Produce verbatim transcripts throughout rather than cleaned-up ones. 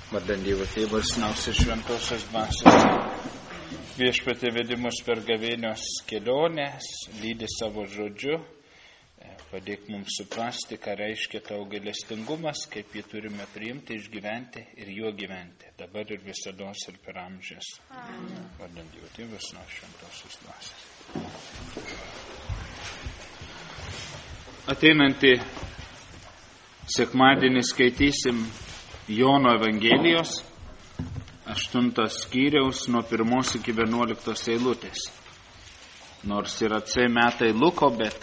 Vardan Dievo Tėvo ir Sūnaus ir Šventosios Dvasios. Viešpatie vedi mus per gavėnios kelionės, lydi savo žodžiu, padėk mums suprasti, ką reiškia tavo gailestingumas, kaip jį turime priimti, išgyventi ir juo gyventi, dabar ir visados ir per amžius. Vardan Dievo Tėvo ir Sūnaus Šventosios Dvasios. Ateinantį sekmadienį skaitysim Jono Evangelijos, aštuntos skyriaus nuo pirmos iki vienuoliktos eilutės. Nors ir atsai metai Luko, bet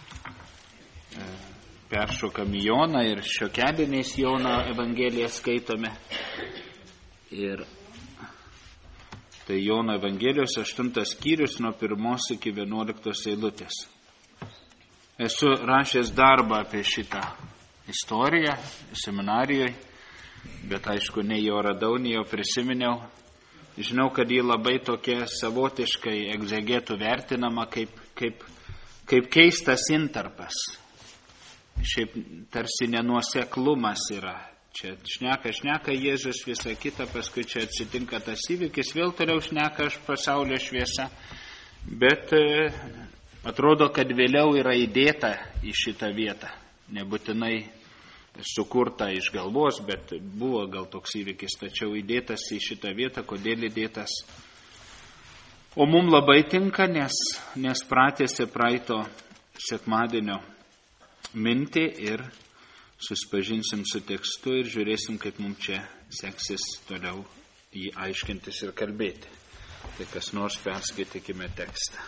e, peršokam į Joną ir šiokiadieniais Jono Evangeliją skaitome. Ir tai Jono Evangelijos aštuntas skyrius nuo pirmos iki vienuoliktos eilutės. Esu rašęs darbą apie šitą istoriją seminarijoje, bet aišku, nei jo radau, nei jo prisiminiau. Žinau, kad ji labai tokia savotiškai egzegetų vertinama kaip, kaip, kaip keistas intarpas. Šiaip tarsi nenuoseklumas yra. Čia šneka, šneka Jėzus visą kitą, paskui čia atsitinka tas įvykis, vėl toliau šneka aš pasaulio šviesa. Bet e, atrodo, kad vėliau yra įdėta į šitą vietą. Nebūtinai sukurta iš galvos, bet buvo gal toks įvykis, tačiau įdėtas į šitą vietą. Kodėl įdėtas? O mums labai tinka, nes, nes pratėsi praeito sekmadienio mintį ir susipažinsim su tekstu ir žiūrėsim, kaip mums čia seksis toliau jį aiškintis ir kalbėti. Tai kas nors perskaitykime tekstą.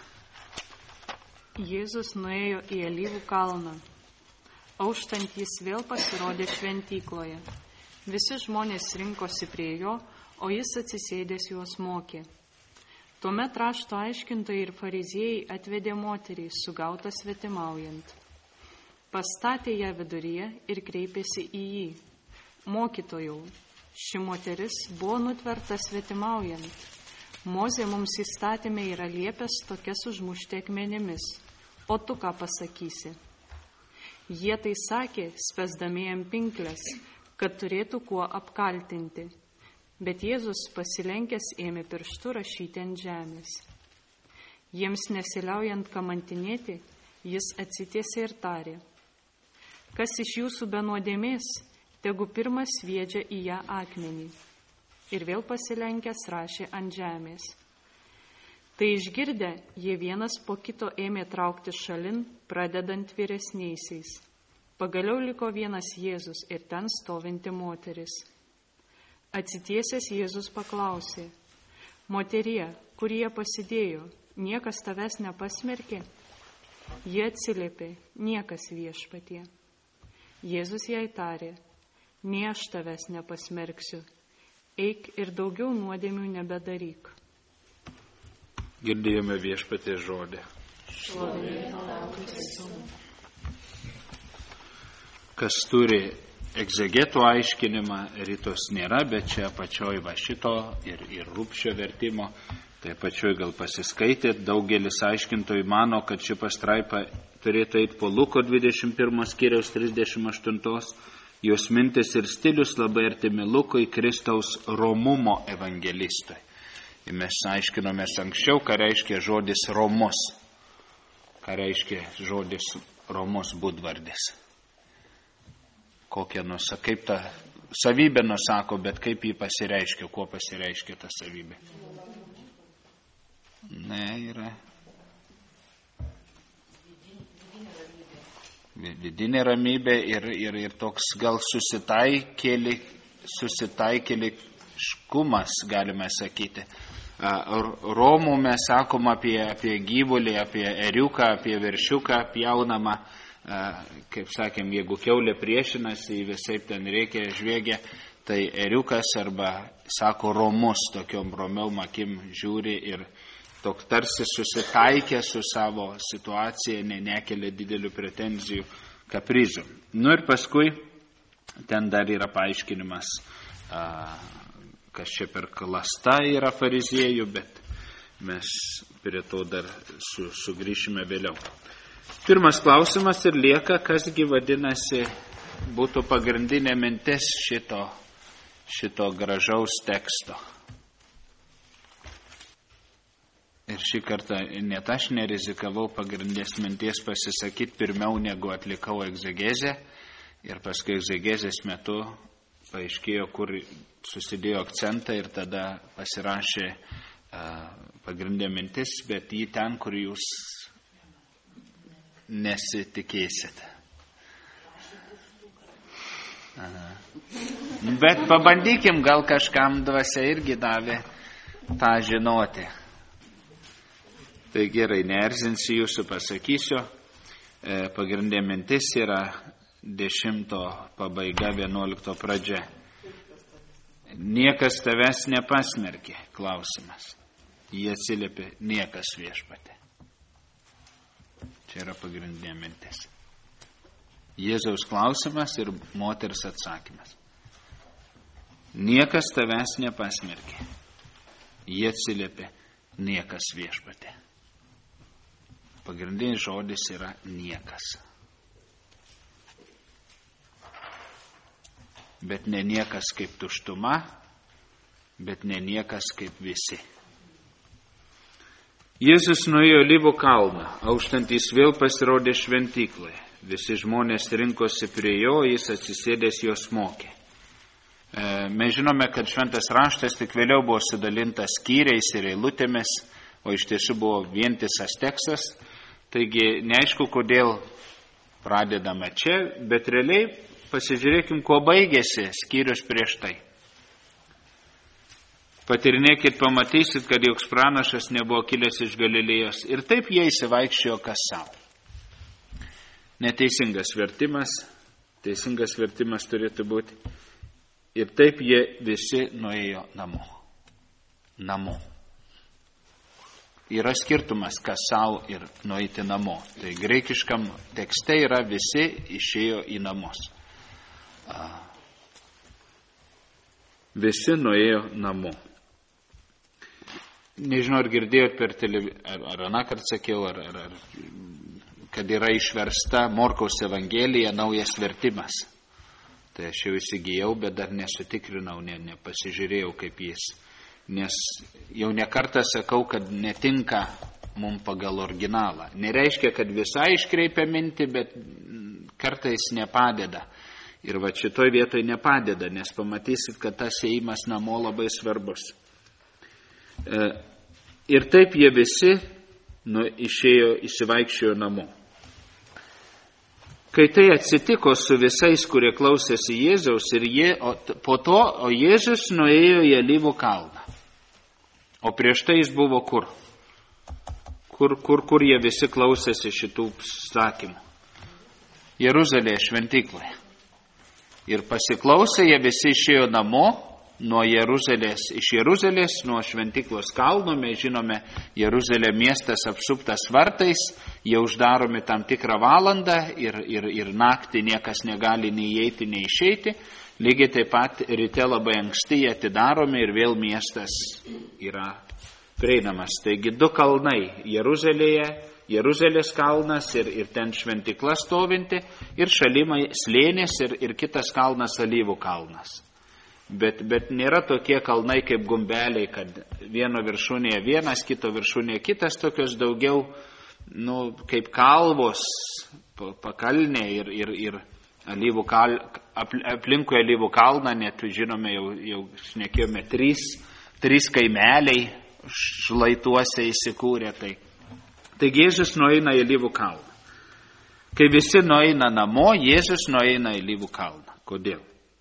Jėzus nuėjo į Alyvų kalną. Auštant jis vėl pasirodė šventykloje. Visi žmonės rinkosi prie jo, o jis atsisėdęs juos mokė. Tuomet rašto aiškintojai ir fariziejai atvedė moterį, sugautą svetimaujant. Pastatė ją viduryje ir kreipėsi į jį. Mokytojau, ši moteris buvo nutverta svetimaujant. Mozė mums įstatymė yra liepęs tokias užmušti akmenimis. O tu ką pasakysi? Jie tai sakė, spęsdami jam pinklės, kad turėtų kuo apkaltinti. Bet Jėzus pasilenkęs ėmė pirštu rašyti ant žemės. Jiems nesiliaujant kamantinėti, jis atsitiesė ir tarė: Kas iš jūsų be nuodėmės, tegu pirmas sviedžia į ją akmenį. Ir vėl pasilenkęs rašė ant žemės. Tai išgirdę, jie vienas po kito ėmė traukti šalin, pradedant vyresniaisiais. Pagaliau liko vienas Jėzus ir ten stovinti moteris. Atsitiesęs Jėzus paklausė: Moterie, kur jie pasidėjo, niekas tavęs nepasmerkė? Jie atsiliepė: Niekas, Viešpatie. Jėzus jai tarė: Nė aš tavęs nepasmerksiu. Eik ir daugiau nuodėmių nebedaryk. Girdėjome Viešpaties žodį. Kas turi egzegetų aiškinimą, rytos nėra, bet čia apačioj va šito ir, ir rūpščio vertimo, tai apačioj gal pasiskaitėt. Daugelis aiškintojų mano, kad ši pastraipa turėtų eiti po Luko dvidešimt pirmo skyriaus trisdešimt aštuntos. Jos mintis ir stilius labai artimi Lukui, Kristaus romumo evangelistui. Ir mes aiškinomės anksčiau, ką reiškia žodis romus. Ką reiškia žodis romus būdvardis. Kokia nusa, kaip ta savybė nusako, bet kaip jį pasireiškia, kuo pasireiškia ta savybė. Ne, yra vidinė ramybė ir, ir, ir toks gal susitaikėli, susitaikėliškumas, galime sakyti. Romų mes sakom apie, apie gyvulį, apie eriuką, apie veršiuką pjaunamą. Kaip sakėm, jeigu kiaulė priešinasi, visai ten reikia žvėgia, tai eriukas arba, sako, romus, tokiom romiom akim žiūri ir toks tarsi susitaikė su savo situacija, ne, nekelia didelių pretenzijų, kaprizų. Nu ir paskui ten dar yra paaiškinimas, a, kas čia per klasta yra fariziejų, bet mes prie to dar su, sugrįšime vėliau. Pirmas klausimas ir lieka, kasgi vadinasi būtų pagrindinė mintis šito, šito gražaus teksto. Ir šį kartą net aš nerizikavau pagrindės minties pasisakyti pirmiau, negu atlikau egzegezę. Ir paskui egzegezės metu paaiškėjo, kur susidėjo akcentą ir tada pasirašė uh, pagrindė mintis, bet jį ten, kur jūs nesitikėsite. Aha. Bet pabandykim, gal kažkam dvasia irgi davė tą žinoti. Tai gerai, neerzinsiu jūsų, pasakysiu. E, pagrindė mintis yra dešimto pabaiga, vienuolikto pradžia. Niekas tavęs nepasmerkė, klausimas. Jie atsiliepė, niekas viešpatė. Čia yra pagrindinė mintis. Jėzaus klausimas ir moters atsakymas. Niekas tavęs nepasmerkė. Jie atsiliepė, niekas viešpatė. Pagrindinis žodis yra niekas. Bet ne niekas kaip tuštuma, bet ne niekas kaip visi. Jėzus nuėjo Alyvų kalną, auštantys vėl pasirodė šventykloje. Visi žmonės rinkosi prie jo, jis atsisėdęs juos mokė. E, mes žinome, kad šventas raštas tik vėliau buvo sudalintas skyriais ir eilutėmis, o iš tiesų buvo vientisas tekstas. Taigi neaišku, kodėl pradedame čia, bet realiai pasižiūrėkim, kuo baigėsi skyrius prieš tai. Patirinėkit, pamatysit, kad joks pranašas nebuvo kilęs iš Galilėjos. Ir taip jie įsivaikščiojo kas savo. Neteisingas vertimas, teisingas vertimas turėtų būti. Ir taip jie visi nuėjo namo. Namo. Yra skirtumas, kas savo ir nueiti namo. Tai greikiškam tekste yra visi išėjo į namus. Visi nuėjo namo. Nežinau, ar girdėjot per televiziją, ar, ar anakart sakiau, ar, ar, ar, kad yra išversta Morkaus Evangelija naujas vertimas. Tai aš jau įsigijau, bet dar nesutikrinau, ne, nepasižiūrėjau, kaip jis. Nes jau nekartą sakau, kad netinka mums pagal originalą. Nereiškia, kad visai iškreipia mintį, bet kartais nepadeda. Ir va šitoj vietoj nepadeda, nes pamatysit, kad tas ėjimas namo labai svarbus. E, ir taip jie visi nu, išėjo, įsivaikščiojo namo. Kai tai atsitiko su visais, kurie klausėsi Jėzaus, ir jie, o, po to, o Jėzus nuėjo į Alyvų kalną. O prieš tai jis buvo kur? Kur, kur, kur jie visi klausėsi šitų sakymų? Jeruzalėje šventykloje. Ir pasiklausė, jie visi išėjo namo nuo Jeruzalės, iš Jeruzalės, nuo šventyklos kalno. Mes žinome, Jeruzalė miestas apsuptas vartais, jie uždaromi tam tikrą valandą ir, ir, ir naktį niekas negali nei įeiti, nei išeiti. Lygiai taip pat ryte labai anksti jie atidaromi ir vėl miestas yra prieinamas. Taigi du kalnai Jeruzalėje, Jeruzalės kalnas ir, ir ten šventykla stovinti, ir šalimai slėnis ir, ir kitas kalnas Alyvų kalnas. Bet, bet nėra tokie kalnai kaip gumbeliai, kad vieno viršūnėje vienas, kito viršūnėje kitas, tokios daugiau nu, kaip kalvos, pakalnė ir, ir, ir Alyvų kal, aplinkui Alyvų kalną, net žinome, jau, jau šnekėjome, trys, trys kaimeliai šlaituose įsikūrė. Tai. Taigi Jėzus nueina į Alyvų kalną. Kai visi nueina namo, Jėzus nueina į Alyvų kalną. Kodėl?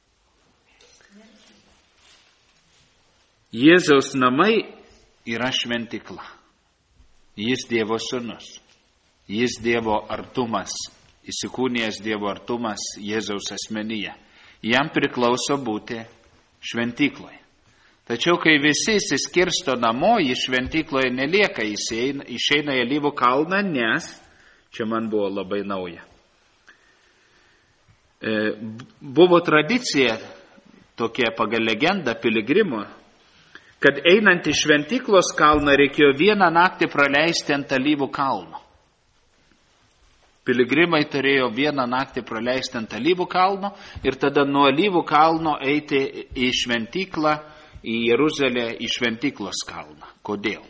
Jėzaus namai yra šventykla. Jis Dievo sūnus. Jis Dievo artumas, įsikūnijęs Dievo artumas Jėzaus asmenyje. Jam priklauso būti šventykloje. Tačiau, kai visi įsiskirsto namo, jis šventykloje nelieka, jis išeina į Alyvų kalną, nes čia man buvo labai nauja. E, buvo tradicija, tokia pagal legendą piligrimo, kad einant į šventyklos kalną reikėjo vieną naktį praleisti ant Alyvų kalno. Piligrimai turėjo vieną naktį praleisti ant Alyvų kalno ir tada nuo Alyvų kalno eiti į šventyklą, į Jeruzalę, į šventyklos kalną. Kodėl?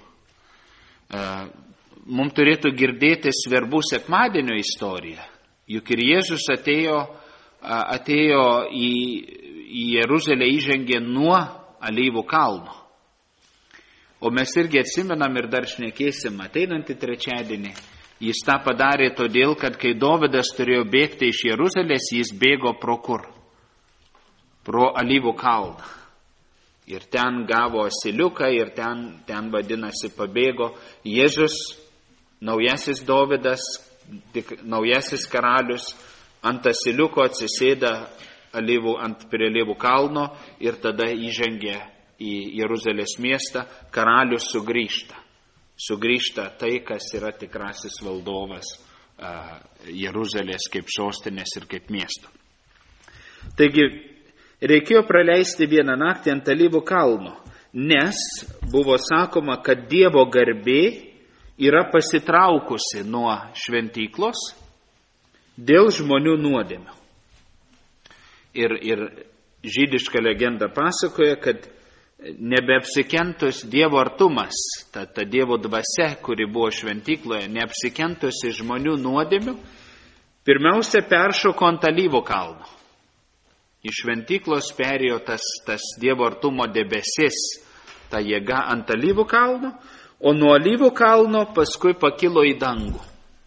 Mums turėtų girdėti Verbų sekmadienio istoriją. Juk ir Jėzus atėjo, atėjo į, į Jeruzalę, įžengė nuo Alyvų kalno. O mes irgi atsimenam ir dar šnekėsim ateinantį trečiadienį. Jis tą padarė todėl, kad kai Dovydas turėjo bėgti iš Jeruzalės, jis bėgo pro kur? Pro Alyvų kalną. Ir ten gavo asiliuką ir ten, ten vadinasi pabėgo. Jėzus, naujasis Dovydas, naujasis karalius, ant asiliuko atsisėda alyvų, ant prie Alyvų kalno ir tada įžengė į Jeruzalės miestą, karalius sugrįžta. Sugrįžta tai, kas yra tikrasis valdovas uh, Jeruzalės kaip sostinės ir kaip miesto. Taigi, reikėjo praleisti vieną naktį ant Alyvų kalno, nes buvo sakoma, kad Dievo garbė yra pasitraukusi nuo šventyklos dėl žmonių nuodėmių. Ir, ir žydiška legenda pasakoja, kad nebeapsikentus Dievo artumas, ta, ta Dievo dvasia, kuri buvo šventykloje, neapsikentusi žmonių nuodėmių, pirmiausia peršoko ant Alyvų kalno. Iš šventyklos perėjo tas, tas Dievo artumo debesis, ta jėga ant Alyvų kalno, o nuo Alyvų kalno paskui pakilo į dangų.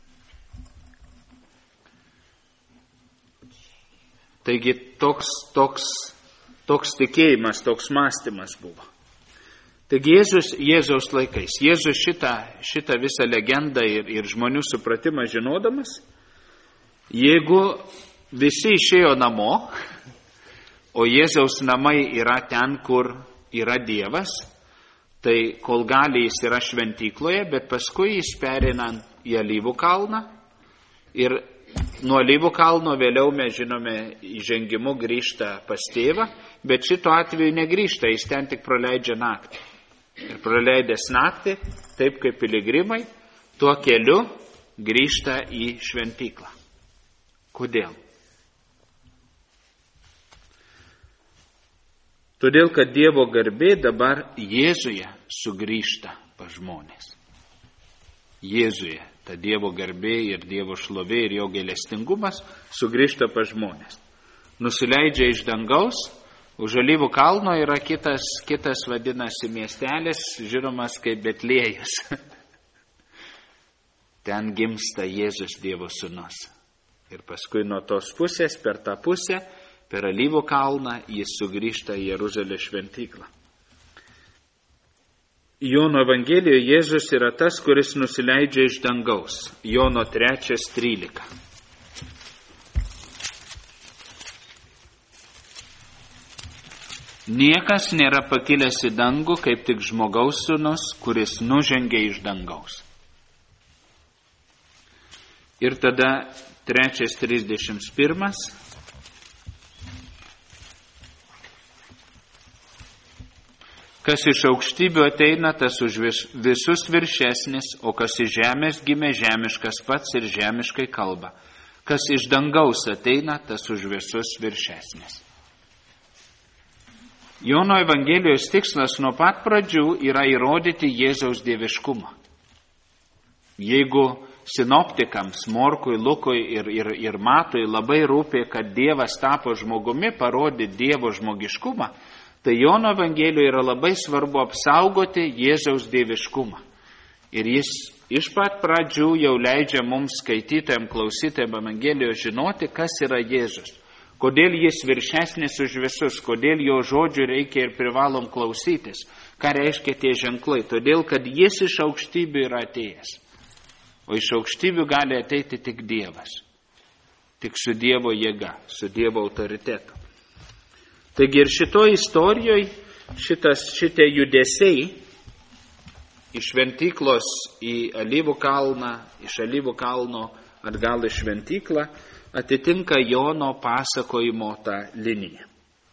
Taigi toks, toks Toks tikėjimas, toks mąstymas buvo. Taigi Jėzus, Jėzaus laikais, Jėzus šitą, šitą visą legendą ir, ir žmonių supratimą žinodamas, jeigu visi išėjo namo, o Jėzaus namai yra ten, kur yra Dievas, tai kol gali jis yra šventykloje, bet paskui jis perina į Alyvų kalną ir nuo Alyvų kalno vėliau mes žinome įžengimu grįžta pas tėvą, bet šito atveju negrįžta, jis ten tik praleidžia naktį. Ir praleidęs naktį, taip kaip piligrimai, tuo keliu grįžta į šventyklą. Kodėl? Todėl, kad Dievo garbė dabar Jėzuje sugrįžta pas žmonės. Jėzuje ta Dievo garbė ir Dievo šlovė ir jo gailestingumas sugrįžta pas žmonės. Nusileidžia iš dangaus, už Alyvų kalno yra kitas, kitas vadinasi miestelis, žinomas kaip Betliejus. Ten gimsta Jėzus Dievo sūnus. Ir paskui nuo tos pusės, per tą pusę, per Alyvų kalną, jis sugrįžta į Jeruzalės šventyklą. Jono Evangelijoje Jėzus yra tas, kuris nusileidžia iš dangaus. Jono trečias trylika. Niekas nėra pakilęs į dangų, kaip tik žmogaus sūnus, kuris nužengia iš dangaus. Ir tada trečias trisdešimt pirmas. Kas iš aukštybių ateina, tas už visus viršesnis, o kas iš žemės gimė žemiškas pats ir žemiškai kalba. Kas iš dangaus ateina, tas už visus viršesnis. Jono Evangelijos tikslas nuo pat pradžių yra įrodyti Jėzaus dieviškumą. Jeigu sinoptikams, Morkui, Lukui ir, ir, ir Matui labai rūpė, kad Dievas tapo žmogumi, parodė Dievo žmogiškumą, tai Jono Evangelijoje yra labai svarbu apsaugoti Jėzaus dieviškumą. Ir jis iš pat pradžių jau leidžia mums skaitytojams, klausytojams Evangelijos žinoti, kas yra Jėzus. Kodėl jis viršesnis už visus, kodėl jo žodžių reikia ir privalom klausytis. Ką reiškia tie ženklai? Todėl, kad jis iš aukštybių yra atėjęs. O iš aukštybių gali ateiti tik Dievas. Tik su Dievo jėga, su Dievo autoritetu. Taigi ir šitoje istorijoje šitas, šitie judesiai iš šventyklos į Alyvų kalną, iš Alyvų kalno atgal į šventyklą, atitinka Jono pasakojimo tą liniją.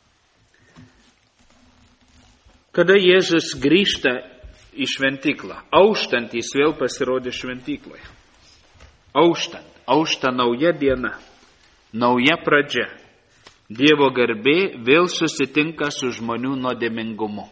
Kada Jėzus grįžta į šventyklą, auštant jis vėl pasirodė šventykloje. Auštant. aušta nauja diena, nauja pradžia. Dievo garbė vėl susitinka su žmonių nuodėmingumu.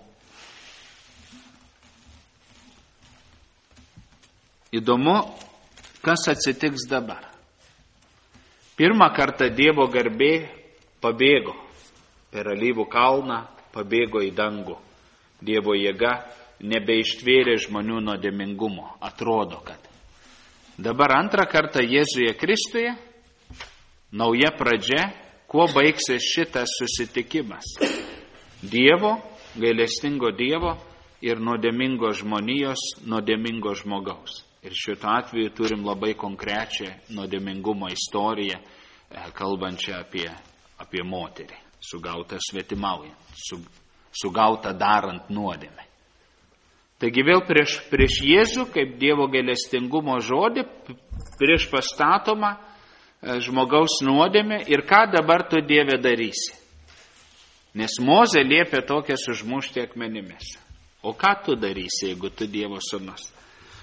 Įdomu, kas atsitiks dabar. Pirmą kartą Dievo garbė pabėgo per Alyvų kalną, pabėgo į dangų. Dievo jėga nebeištvėrė žmonių nuodėmingumo. Atrodo, kad. Dabar antrą kartą Jėzuje Kristuje, nauja pradžia, kuo baigsis šitas susitikimas. Dievo, gailestingo Dievo ir nuodėmingo žmonijos, nuodėmingo žmogaus. Ir šituo atveju turim labai konkrečią nuodėmingumo istoriją, kalbančią apie, apie moterį, sugautą svetimaujant, su, sugautą darant nuodėmę. Taigi vėl prieš, prieš Jėzų, kaip Dievo gailestingumo žodį, prieš pastatoma žmogaus nuodėmė ir ką dabar tu, Dieve, darysi. Nes Mozė liepė tokias užmušti akmenimis. O ką tu darysi, jeigu tu Dievo sūnus?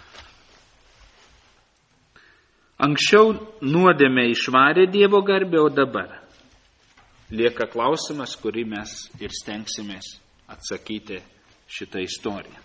Anksčiau nuodėmė išvarė Dievo garbę, o dabar lieka klausimas, kurį mes ir stengsimės atsakyti šitą istoriją.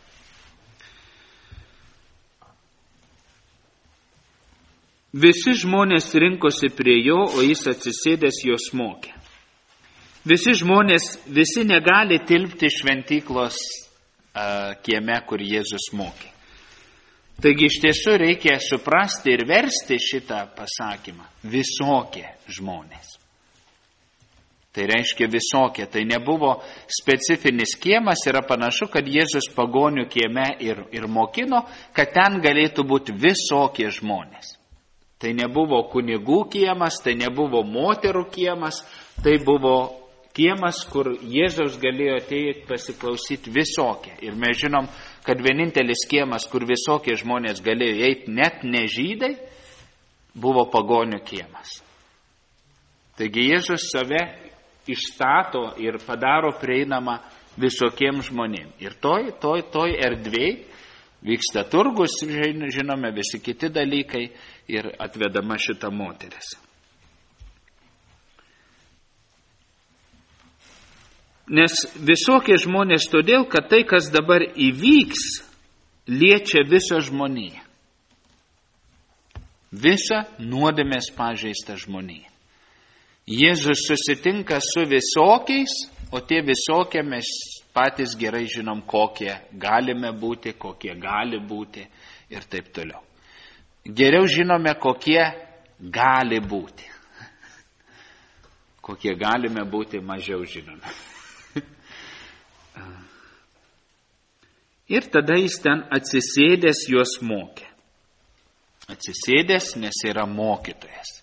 Visi žmonės rinkosi prie jo, o jis atsisėdęs juos mokė. Visi žmonės, visi negali tilpti šventyklos uh, kieme, kur Jėzus mokė. Taigi iš tiesų reikia suprasti ir versti šitą pasakymą. Visokie žmonės. Tai reiškia visokie. Tai nebuvo specifinis kiemas, yra panašu, kad Jėzus pagonių kieme ir, ir mokino, kad ten galėtų būti visokie žmonės. Tai nebuvo kunigų kiemas, tai nebuvo moterų kiemas, tai buvo kiemas, kur Jėzaus galėjo ateiti pasiklausyti visokie. Ir mes žinom, kad vienintelis kiemas, kur visokie žmonės galėjo eiti, net ne žydai, buvo pagonių kiemas. Taigi Jėzus save išstato ir padaro prieinamą visokiems žmonėms. Ir toj, toj, toj erdvėj vyksta turgus, žinome, visi kiti dalykai ir atvedama šita moteris. Nes visokie žmonės todėl, kad tai, kas dabar įvyks, liečia visą žmoniją. Visą nuodėmės pažeistą žmoniją. Jėzus susitinka su visokiais, o tie visokie mes patys gerai žinom, kokie galime būti, kokie gali būti ir taip toliau. Geriau žinome, kokie gali būti. Kokie galime būti, mažiau žinome. Ir tada jis ten atsisėdęs juos mokė. Atsisėdęs, nes yra mokytojas.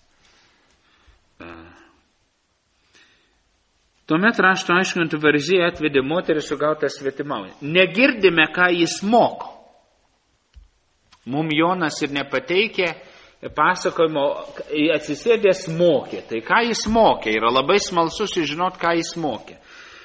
Tuomet rašto aiškintų fariziejai atvedė moterį sugautą svetimaujant. Negirdime, ką jis moko. Mums Jonas ir nepateikė pasakojimo, atsisėdęs mokė. Tai ką jis mokė? Yra labai smalsu sužinoti, ką jis mokė.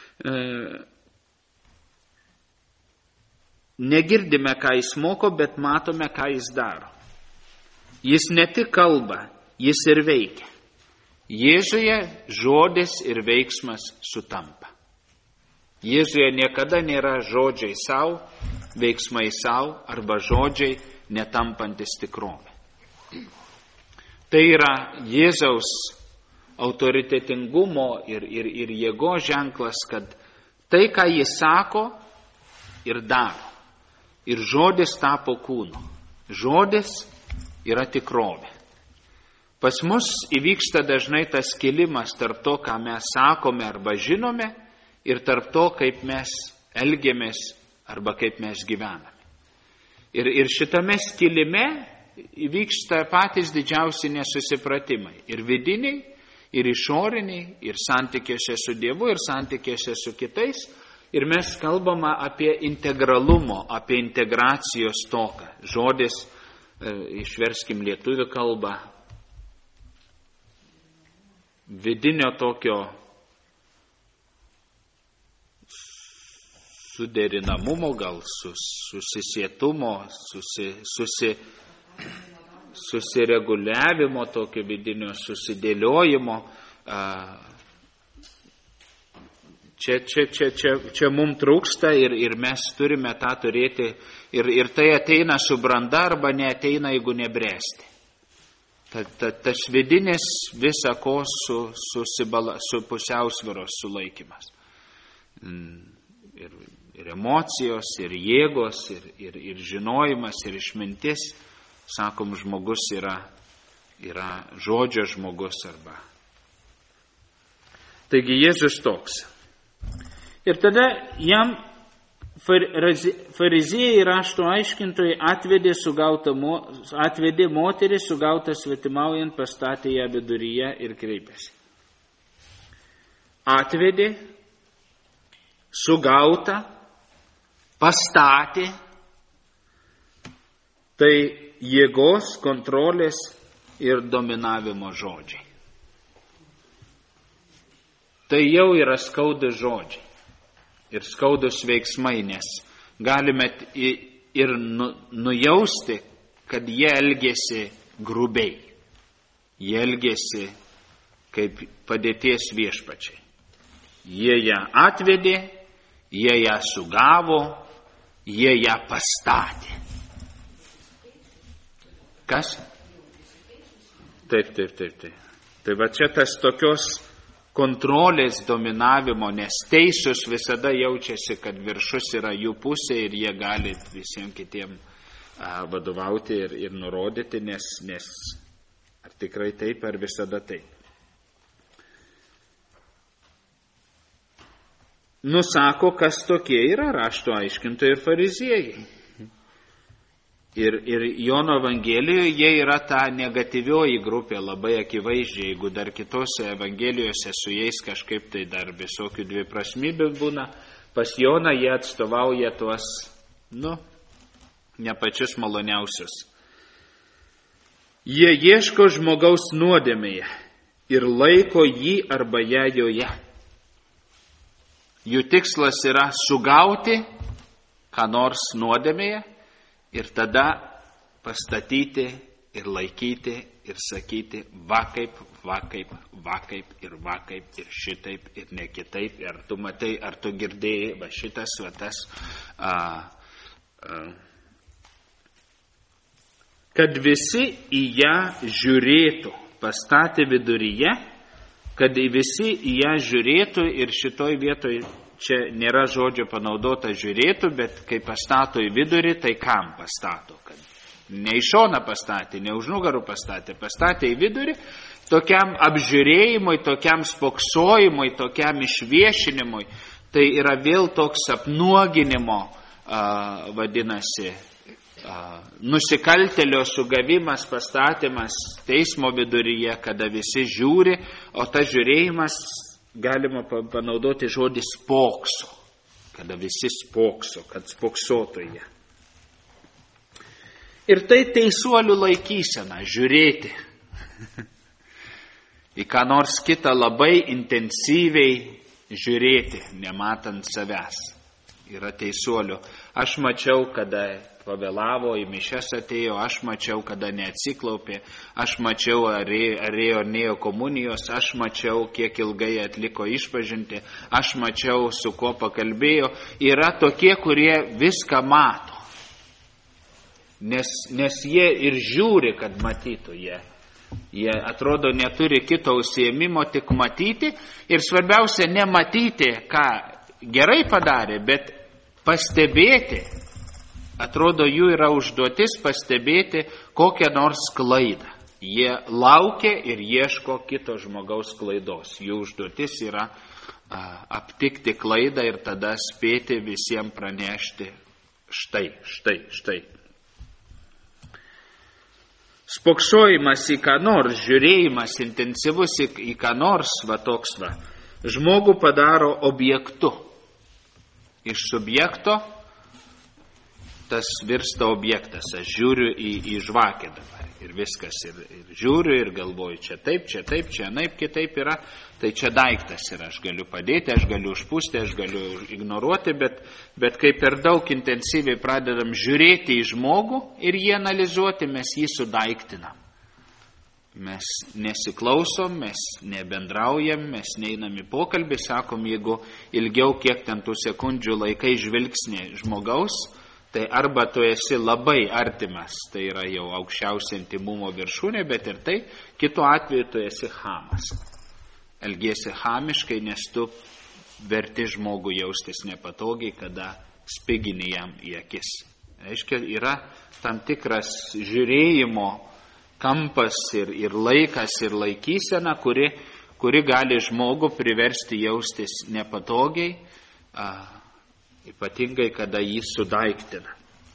Negirdime, ką jis moko, bet matome, ką jis daro. Jis ne tik kalba, jis ir veikia. Jėzuje žodis ir veiksmas sutampa. Jėzuje niekada nėra žodžiai savo, veiksmai savo arba žodžiai netampantis tikrovė. Tai yra Jėzaus autoritetingumo ir, ir, ir jėgos ženklas, kad tai, ką jis sako ir daro. Ir žodis tapo kūnu. Žodis yra tikrovė. Pas mus įvyksta dažnai tas skilimas tarp to, ką mes sakome arba žinome, ir tarp to, kaip mes elgiamės arba kaip mes gyvename. Ir, ir šitame skilime įvyksta patys didžiausi nesusipratimai. Ir vidiniai, ir išoriniai, ir santykiuose su Dievu, ir santykiuose su kitais. Ir mes kalbame apie integralumo, apie integracijos toką. Žodis, e, išverskim lietuvių kalbą, vidinio tokio suderinamumo, gal sus, susisietumo, susi, susi, susireguliavimo, tokio vidinio susidėliojimo. Čia, čia, čia, čia, čia mums trūksta ir, ir mes turime tą turėti. Ir, ir tai ateina su branda arba neateina, jeigu nebręsti. Ta, ta, tas vidinis visako su, susibala, su pusiausvyros sulaikymas. Ir, ir emocijos, ir jėgos, ir, ir, ir žinojimas, ir išmintis. Sakom, žmogus yra, yra žodžio žmogus arba. Taigi Jėzus toks. Ir tada jam fariziejai rašto aiškintojai atvedė, sugautą, atvedė moterį sugautą svetimaujant, pastatė ją viduryje ir kreipėsi. Atvedė, sugautą, pastatė. Tai jėgos, kontrolės ir dominavimo žodžiai. Tai jau yra skaudus žodžiai ir skaudus veiksmai, nes galime ir nujausti, kad jie elgėsi grubiai. Jie elgėsi kaip padėties viešpačiai. Jie ją atvedė, jie ją sugavo, jie ją pastatė. Kas? Taip, taip, taip, taip. Tai va čia tas tokios kontrolės dominavimo, nes teisūs visada jaučiasi, kad viršus yra jų pusė ir jie gali visiems kitiems vadovauti ir, ir nurodyti, nes, nes ar tikrai taip, ar visada taip. Nusako, kas tokie yra rašto aiškintojai ir fariziejai. Ir, ir Jono Evangelijoje jie yra ta negatyvioji grupė, labai akivaizdžiai, jeigu dar kitose Evangelijose su jais kažkaip tai dar visokių dviprasmybių būna, pas Joną jie atstovauja tuos, nu, ne pačius maloniausius. Jie ieško žmogaus nuodėmėje ir laiko jį arba ją joje. Jų tikslas yra sugauti ką nors nuodėmėje, ir tada pastatyti ir laikyti ir sakyti va kaip, va kaip, va kaip ir va kaip ir šitaip ir ne kitaip. Ir tu matai, ar tu girdėjai, va šitas, va tas. A, a, kad visi į ją žiūrėtų, pastatė viduryje, kad visi į ją žiūrėtų ir šitoj vietoj. Čia nėra žodžio panaudota žiūrėtų, bet kai pastato į vidurį, tai kam pastato? Kad ne į šoną pastatė, ne už nugarų pastatė, pastatė į vidurį, tokiam apžiūrėjimui, tokiam spoksojimui, tokiam išviešinimui. Tai yra vėl toks apnuoginimo, a, vadinasi, a, nusikaltelio sugavimas, pastatymas teismo viduryje, kada visi žiūri, o tas žiūrėjimas galima panaudoti žodį spokso, kada visi spokso, kad spoksotų jie. Ir tai teisuolių laikysena, žiūrėti į ką nors kitą labai intensyviai žiūrėti, nematant savęs. Yra teisuolių. Aš mačiau, kada pavėlavo, į mišias atėjo, aš mačiau, kada neatsiklaupė, aš mačiau, ar ėjo ar nėjo komunijos, aš mačiau, kiek ilgai atliko išpažinti, aš mačiau, su kuo pakalbėjo. Yra tokie, kurie viską mato, nes, nes jie ir žiūri, kad matytų jie. Jie atrodo neturi kito užsiėmimo, tik matyti ir svarbiausia nematyti, ką gerai padarė, bet pastebėti. Atrodo, jų yra užduotis pastebėti kokią nors klaidą. Jie laukia ir ieško kito žmogaus klaidos. Jų užduotis yra a, aptikti klaidą ir tada spėti visiems pranešti štai, štai, štai. Spoksojimas į ką nors, žiūrėjimas intensyvus į, į ką nors, va toks va, žmogų padaro objektu. Iš subjekto tas virsta objektas. Aš žiūriu į, į žvakę dabar ir viskas. Ir, ir žiūriu ir galvoju, čia taip, čia taip, čia naip kitaip yra. Tai čia daiktas ir aš galiu padėti, aš galiu užpūsti, aš galiu ignoruoti, bet, bet kai per daug intensyviai pradedam žiūrėti į žmogų ir jį analizuoti, mes jį sudaiktinam. Mes nesiklausom, mes nebendraujam, mes neinam į pokalbį, sakom, jeigu ilgiau kiek ten tų sekundžių laikai žvilgsnį žmogaus, tai arba tu esi labai artimas, tai yra jau aukščiausia intimumo viršūnė, bet ir tai, kitu atveju tu esi chamas. Elgiesi chamiškai, nes tu verti žmogų jaustis nepatogiai, kada spigini jam į akis. Reiškia, yra tam tikras žiūrėjimo kampas ir, ir laikas ir laikysena, kuri, kuri gali žmogų priversti jaustis nepatogiai, a, ypatingai kada jį sudaiktina.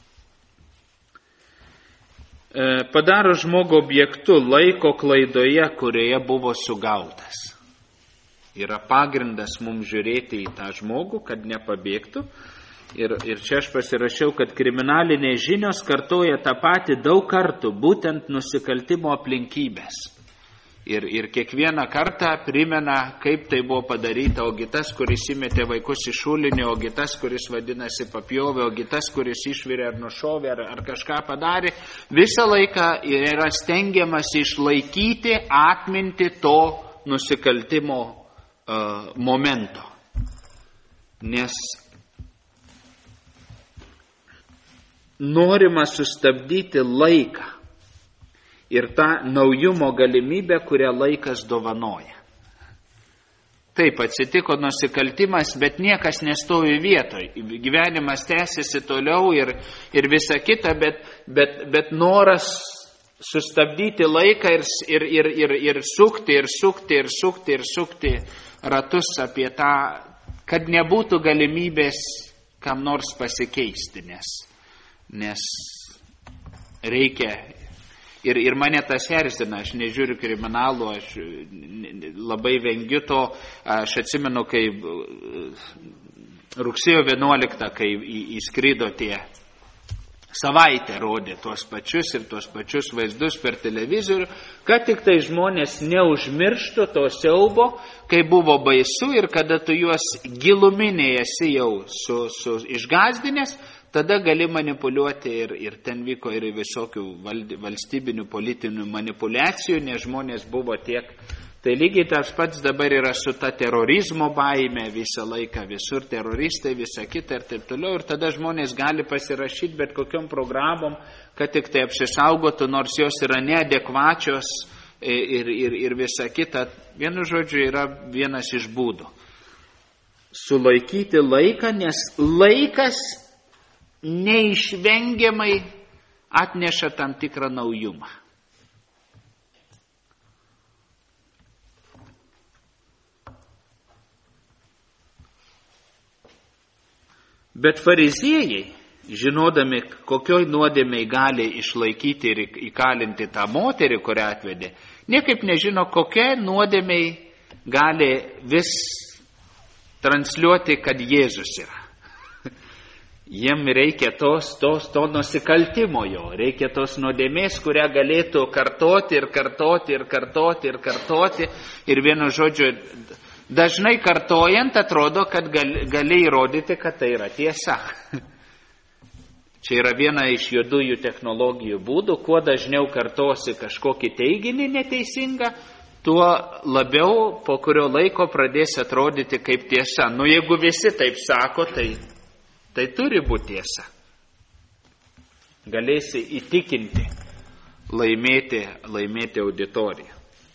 E, padaro žmogų objektu laiko klaidoje, kurioje buvo sugautas. Yra pagrindas mums žiūrėti į tą žmogų, kad nepabėgtų. Ir, ir čia aš pasirašiau, kad kriminalinės žinios kartoja tą patį daug kartų, būtent nusikaltimo aplinkybės. Ir, ir kiekvieną kartą primena, kaip tai buvo padaryta, ogi tas, kuris įmetė vaikus į šulinį, ogi tas, kuris vadinasi papjovė, ogi tas, kuris išvirė ar nušovė, ar, ar kažką padarė. Visą laiką yra stengiamas išlaikyti atminti to nusikaltimo uh, momento. Nes norima sustabdyti laiką ir tą naujumo galimybę, kurią laikas dovanoja. Taip, atsitiko nusikaltimas, bet niekas nestovi vietoj. Gyvenimas tęsiasi toliau ir, ir visa kita, bet, bet, bet noras sustabdyti laiką ir, ir, ir, ir, ir sukti, ir sukti, ir sukti, ir sukti ratus apie tą, kad nebūtų galimybės kam nors pasikeisti, nes nes reikia, ir, ir mane tas erzina, aš nežiūriu kriminalų, aš labai vengiu to, aš atsimenu, kai rugsėjo vienuoliktą, kai įskrido tie savaitę rodė tuos pačius ir tuos pačius vaizdus per televizorių, kad tik tai žmonės neužmirštų to siaubo, kai buvo baisu ir kada tu juos giluminėje esi jau su, su išgazdinės, tada gali manipuliuoti ir, ir ten vyko ir visokių valstybinių politinių manipulacijų, nes žmonės buvo tiek. Tai lygiai tas pats dabar yra su ta terorizmo baime, visą laiką visur teroristai, visa kita ir taip toliau. Ir tada žmonės gali pasirašyti bet kokiom programom, kad tik tai apsisaugotų, nors jos yra neadekvačios ir, ir, ir visa kita. Vienu žodžiu yra vienas iš būdų. Sulaikyti laiką, nes laikas neišvengiamai atneša tam tikrą naujumą. Bet fariziejai, žinodami, kokioj nuodėmei gali išlaikyti ir įkalinti tą moterį, kurią atvedė, niekaip nežino, kokia nuodėmei gali vis transliuoti, kad Jėzus yra. Jiem reikia tos, tos, to nusikaltimo jo, reikia tos nuodėmės, kurią galėtų kartoti ir kartoti ir kartoti ir kartoti. Ir vienu žodžiu, dažnai kartojant atrodo, kad gali, gali įrodyti, kad tai yra tiesa. Čia yra viena iš juodųjų technologijų būdų, kuo dažniau kartosi kažkokį teiginį neteisingą, tuo labiau po kurio laiko pradės atrodyti kaip tiesa. Nu, jeigu visi taip sako, tai... Tai turi būti tiesa. Galėsi įtikinti, laimėti, laimėti auditoriją.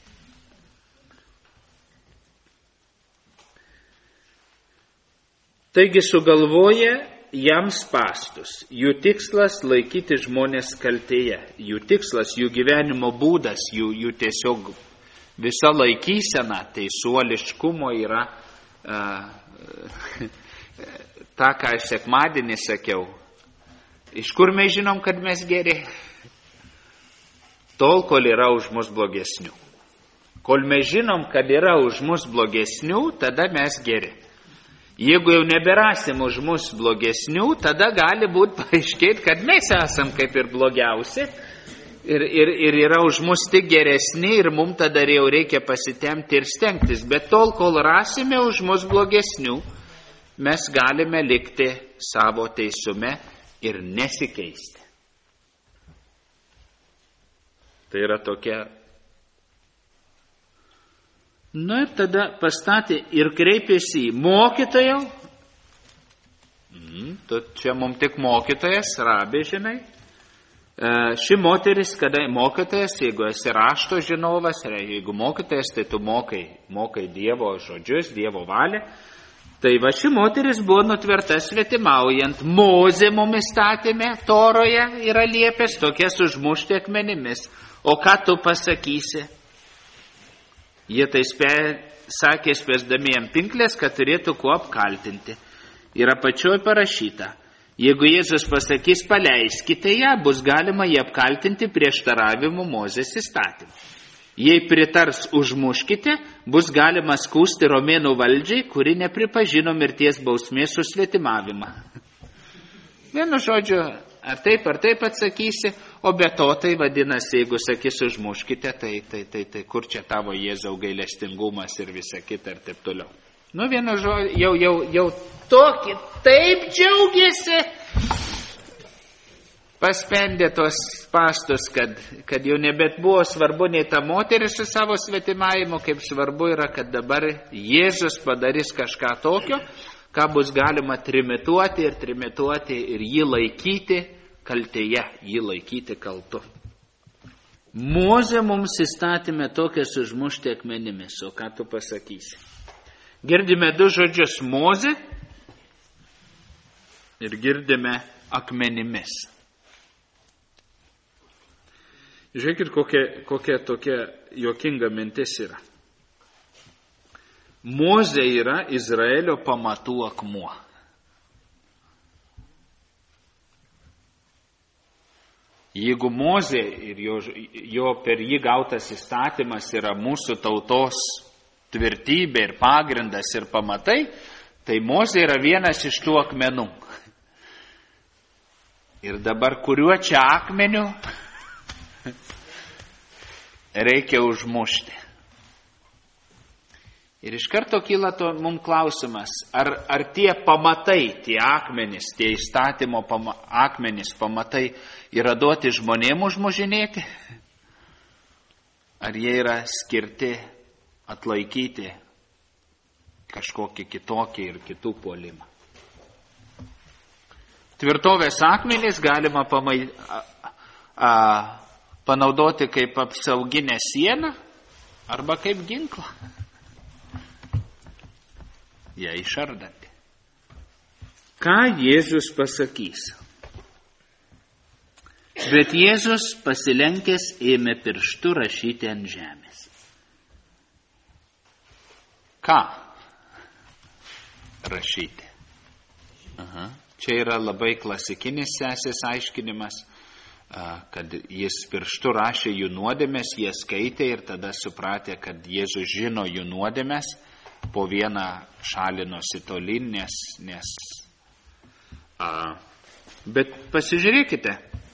Taigi sugalvoja jam spastus. Jų tikslas laikyti žmonės kaltėje. Jų tikslas, jų gyvenimo būdas, jų, jų tiesiog visa laikysena, teisuoliškumo yra... Uh, Ta, ką aš sekmadienį sakiau, iš kur mes žinom, kad mes geri? Tol, kol yra už mus blogesnių. Kol mes žinom, kad yra už mus blogesnių, tada mes geri. Jeigu jau neberasim už mus blogesnių, tada gali būti paaiškėti, kad mes esam kaip ir blogiausi ir, ir, ir yra už mus tik geresni ir mums tada jau reikia pasitemti ir stengtis. Bet tol, kol rasime už mus blogesnių, mes galime likti savo teisume ir nesikeisti. Tai yra tokia. Na ir tada pastatė ir kreipėsi į mokytojau. Mm, tu čia mums tik mokytojas, rabė, žinai. E, ši moteris, kada mokytojas, jeigu esi rašto žinovas, jeigu mokytojas, tai tu mokai, mokai Dievo žodžius, Dievo valią. Tai va ši moteris buvo nutverta svetimaujant. Mozė mumis statėme, Toroje yra liepęs tokias užmušti akmenimis. O ką tu pasakysi? Jie tai spė, sakė spėsdami jam pinklės, kad turėtų kuo apkaltinti. Yra pačioj parašyta. Jeigu Jėzus pasakys paleiskite ją, bus galima jį apkaltinti prieštaravimu Mozės įstatymui. Jei pritars užmuškite, bus galima skųsti romėnų valdžiai, kuri nepripažino mirties bausmės už svetimavimą. Vienu žodžiu, ar taip, ar taip atsakysi, o be to tai vadinasi, jeigu sakys užmuškite, tai, tai, tai, tai kur čia tavo Jėzau gailestingumas ir visa kita ir taip toliau. Nu, vienu žodžiu, jau, jau, jau tokį, taip džiaugiasi, paspendė tos pastus, kad, kad jau nebet buvo svarbu nei ta moteris su savo svetimavimu, kaip svarbu yra, kad dabar Jėzus padarys kažką tokio, ką bus galima trimituoti ir trimituoti ir jį laikyti kaltėje, jį laikyti kaltu. Mozė mums įstatymė tokias užmušti akmenimis, o ką tu pasakysi? Girdime du žodžius Mozė ir girdime akmenimis. Žiūrėkit, kokia, kokia tokia juokinga mintis yra. Mozė yra Izraelio pamatų akmuo. Jeigu Mozė ir jo, jo per jį gautas įstatymas yra mūsų tautos tvirtybė ir pagrindas ir pamatai, tai Mozė yra vienas iš tų akmenų. Ir dabar kuriuo čia akmeniu reikia užmušti. Ir iš karto kyla to mums klausimas, ar, ar tie pamatai, tie akmenys, tie įstatymo pama, akmenys, pamatai yra duoti žmonėm užmužinėti? Ar jie yra skirti atlaikyti kažkokį kitokį ir kitų puolimą? Tvirtovės akmenys galima pamai, a, a, panaudoti kaip apsauginę sieną arba kaip ginklą. Ją išardantį. Ką Jėzus pasakys? Bet Jėzus pasilenkęs ėmė pirštu rašyti ant žemės. Ką rašyti? Aha. Čia yra labai klasikinis sesės aiškinimas, kad jis pirštu rašė jų nuodėmes, jie skaitė ir tada supratė, kad Jėzus žino jų nuodėmes, po vieną šalinosi tolin, nes... nes a, bet pasižiūrėkite,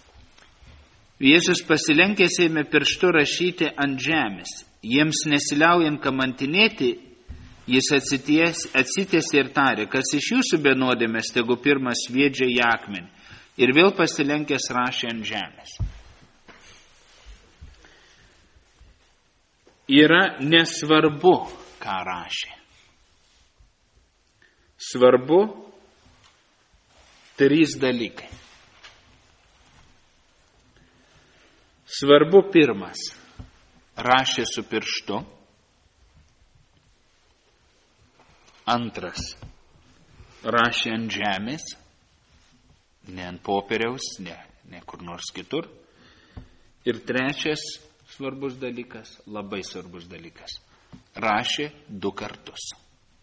Jėzus pasilenkęs ėmė pirštu rašyti ant žemės. Jiems nesiliaujant kamantinėti, jis atsities, atsitiesė ir tarė, kas iš jūsų be nuodėmės, tegu pirmas sviedžia į akmenį. Ir vėl pasilenkęs rašė ant žemės. Yra nesvarbu, ką rašė. Svarbu trys dalykai. Svarbu pirmas, rašė su pirštu. Antras, rašė ant žemės, ne ant popieriaus, ne, ne kur nors kitur. Ir trečias svarbus dalykas, labai svarbus dalykas, rašė du kartus.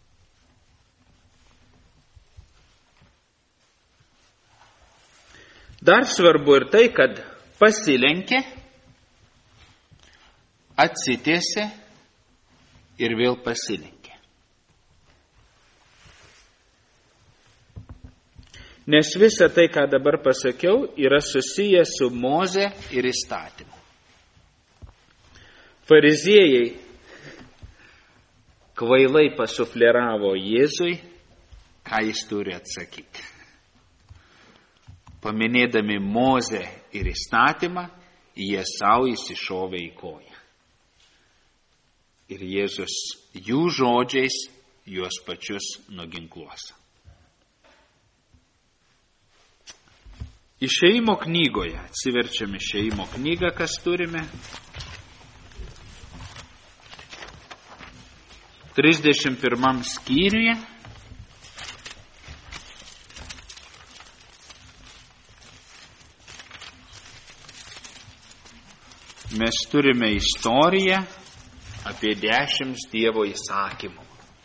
Dar svarbu ir tai, kad pasilenkė, atsitiesė ir vėl pasilenkė. Nes visa tai, ką dabar pasakiau, yra susiję su Moze ir įstatymu. Fariziejai kvailai pasufleravo Jėzui, ką jis turi atsakyti. Paminėdami Mozę ir įstatymą, jie savo įsišovė į koją. Ir Jėzus jų žodžiais juos pačius nuginkluos. Išėjimo knygoje, atsiverčiame Išėjimo knygą, kas turime. trisdešimt pirmam skyriuje. Mes turime istoriją apie dešimt Dievo įsakymų.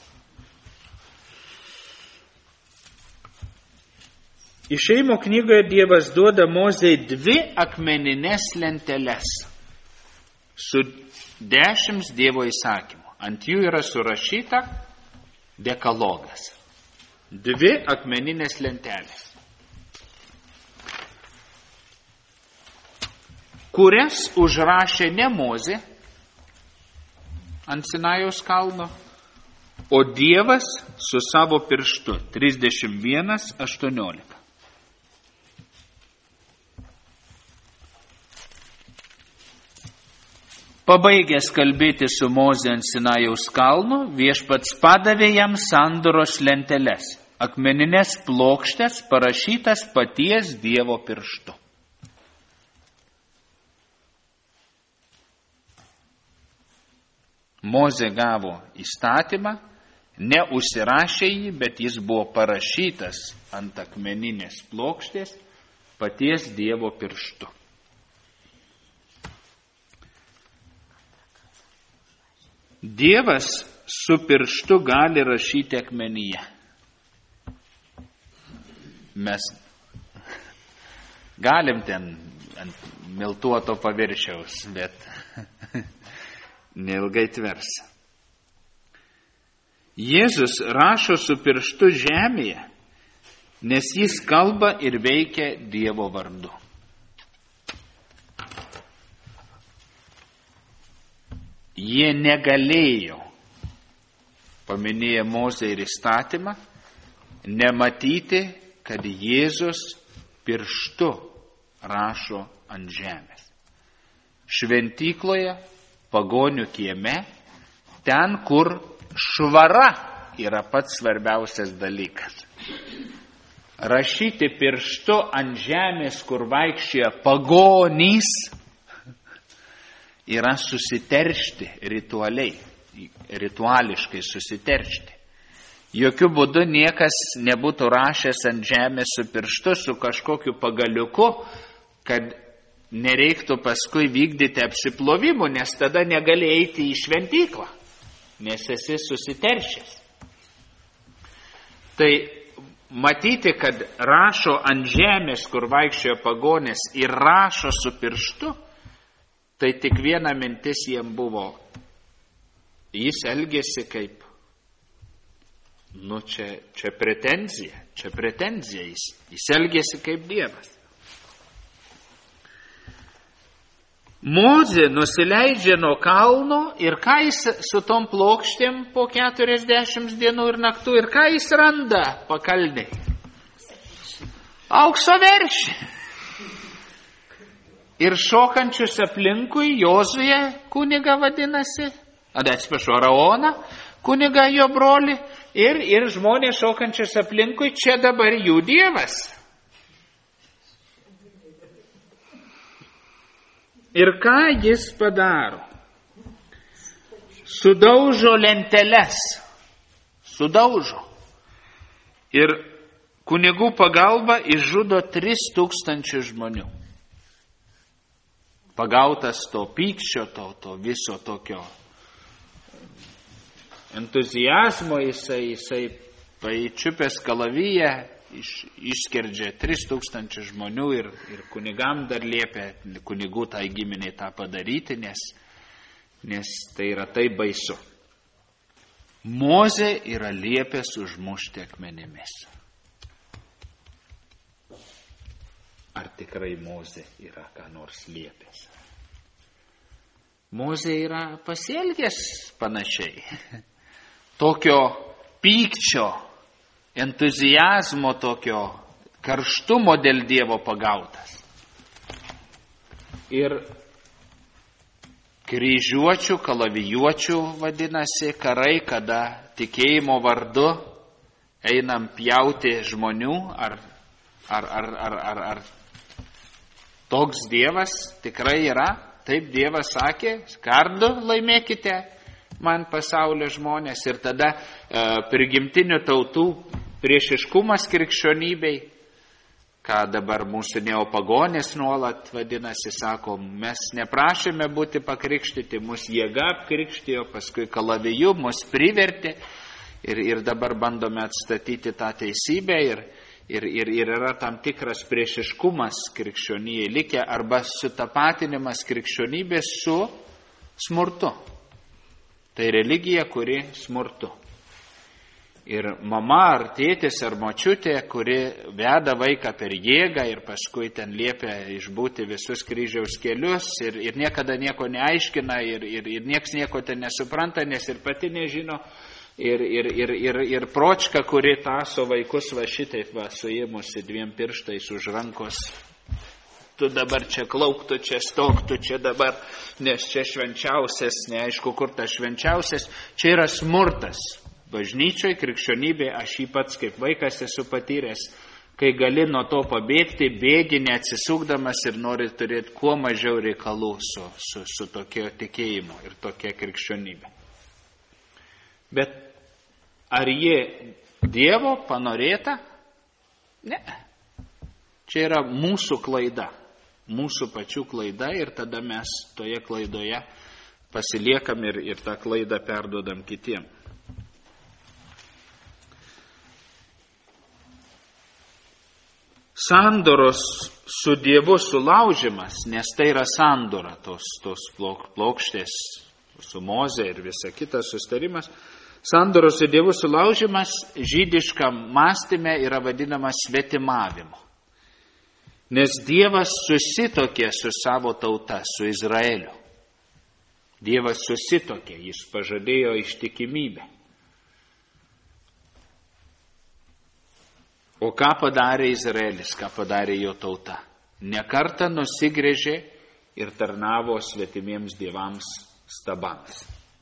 Išėjimo knygoje Dievas duoda Mozei dvi akmeninės lenteles su dešimt Dievo įsakymų. Ant jų yra surašyta dekalogas. Dvi akmeninės lentelės, kurias užrašė ne Mozė ant Sinajaus kalno, o Dievas su savo pirštu. trisdešimt vienas aštuoniolika. Pabaigęs kalbėti su Moze ant Sinajaus kalno, viešpats padavė jam sandoros lenteles, akmeninės plokštės parašytas paties Dievo pirštu. Mozė gavo įstatymą, neužsirašė jį, bet jis buvo parašytas ant akmeninės plokštės paties Dievo pirštu. Dievas su pirštu gali rašyti akmenyje. Mes galim ten ant miltuoto paviršiaus, bet neilgai tvers. Jėzus rašo su pirštu žemėje, nes jis kalba ir veikia Dievo vardu. Jie negalėjo, paminėję Mozę ir įstatymą, nematyti, kad Jėzus pirštu rašo ant žemės. Šventykloje, pagonių kieme, ten, kur švara yra pats svarbiausias dalykas. Rašyti pirštu ant žemės, kur vaikščioja pagonys, yra susiteršti ritualiai, rituališkai susiteršti. Jokių būdų niekas nebūtų rašęs ant žemės su pirštu, su kažkokiu pagaliuku, kad nereiktų paskui vykdyti apsiplovimų, nes tada negali eiti į šventyklą, nes esi susiteršęs. Tai matyti, kad rašo ant žemės, kur vaikščioja pagonės, ir rašo su pirštu, tai tik viena mintis jiem buvo. Jis elgėsi kaip, nu čia, čia pretenzija, čia pretenzija, jis, jis elgėsi kaip Dievas. Mozė nusileidžia nuo kalno ir ką jis su tom plokštėm po keturiasdešimt dienų ir naktų, ir ką jis randa pakalniai? Aukso veršį. Ir šokančius aplinkui Jozuė kuniga vadinasi, atsiprašau, Araoną, kuniga jo broli, ir, ir žmonės šokančius aplinkui, čia dabar jų Dievas. Ir ką jis padaro? Sudaužo lenteles. Sudaužo. Ir kunigų pagalba išžudo tris tūkstančius žmonių. Pagautas to pykčio, to, to viso tokio entuzijazmo, jisai, jisai pačiupęs kalaviją, iš, išskerdžia tris tūkstančius žmonių ir, ir kunigam dar liepia kunigų tai giminiai tą padaryti, nes, nes tai yra taip baisu. Mozė yra liepęs užmušti akmenimis. tikrai Mozė yra ką nors liepęs. Mozė yra pasielgęs panašiai. Tokio pykčio, entuziazmo, tokio karštumo dėl Dievo pagautas. Ir kryžiuočių, kalavijuočių vadinasi karai, kada tikėjimo vardu einam pjauti žmonių, ar, ar, ar, ar, ar, ar toks Dievas tikrai yra. Taip Dievas sakė, kardu laimėkite man pasaulio žmonės. Ir tada e, prigimtinių tautų priešiškumas krikščionybei, ką dabar mūsų neopagonės nuolat vadinasi, sako, mes neprašėme būti pakrikštyti, mus jėga apkrikštijo, paskui kalaviju mus privertė ir, ir dabar bandome atstatyti tą teisybę ir, ir, ir, ir yra tam tikras priešiškumas krikščionybei likę arba sutapatinimas krikščionybės su smurtu. Tai religija, kuri smurtu. Ir mama ar tėtis ar močiutė, kuri veda vaiką per jėgą ir paskui ten liepia išbūti visus kryžiaus kelius ir, ir niekada nieko neaiškina ir, ir, ir nieks nieko ten nesupranta, nes ir pati nežino. Ir, ir, ir, ir, ir pročka, kuri taso vaikus va šitaip va suėmusi dviem pirštais už rankos. Tu dabar čia klauk, tu čia stok, tu čia dabar, nes čia švenčiausias, neaišku kur tas švenčiausias, čia yra smurtas. Bažnyčioje, krikščionybėje, aš jį pats kaip vaikas esu patyręs, kai gali nuo to pabėgti, bėgi neatsisukdamas ir nori turėti kuo mažiau reikalų su, su, su tokio tikėjimu ir tokia krikščionybė. Bet ar jie Dievo panorėta? Ne. Čia yra mūsų klaida, mūsų pačių klaida ir tada mes toje klaidoje pasiliekam ir, ir tą klaidą perduodam kitiem. Sandoros su Dievu sulaužimas, nes tai yra sandora, tos, tos plokštės su Moze ir visa kita sustarimas. Sandoros su Dievu sulaužimas žydiškam mąstyme yra vadinamas svetimavimu. Nes Dievas susitokė su savo tauta, su Izraeliu. Dievas susitokė, jis pažadėjo ištikimybę. O ką padarė Izraelis, ką padarė jo tauta? Nekartą nusigrėžė ir tarnavo svetimiems dievams stabams.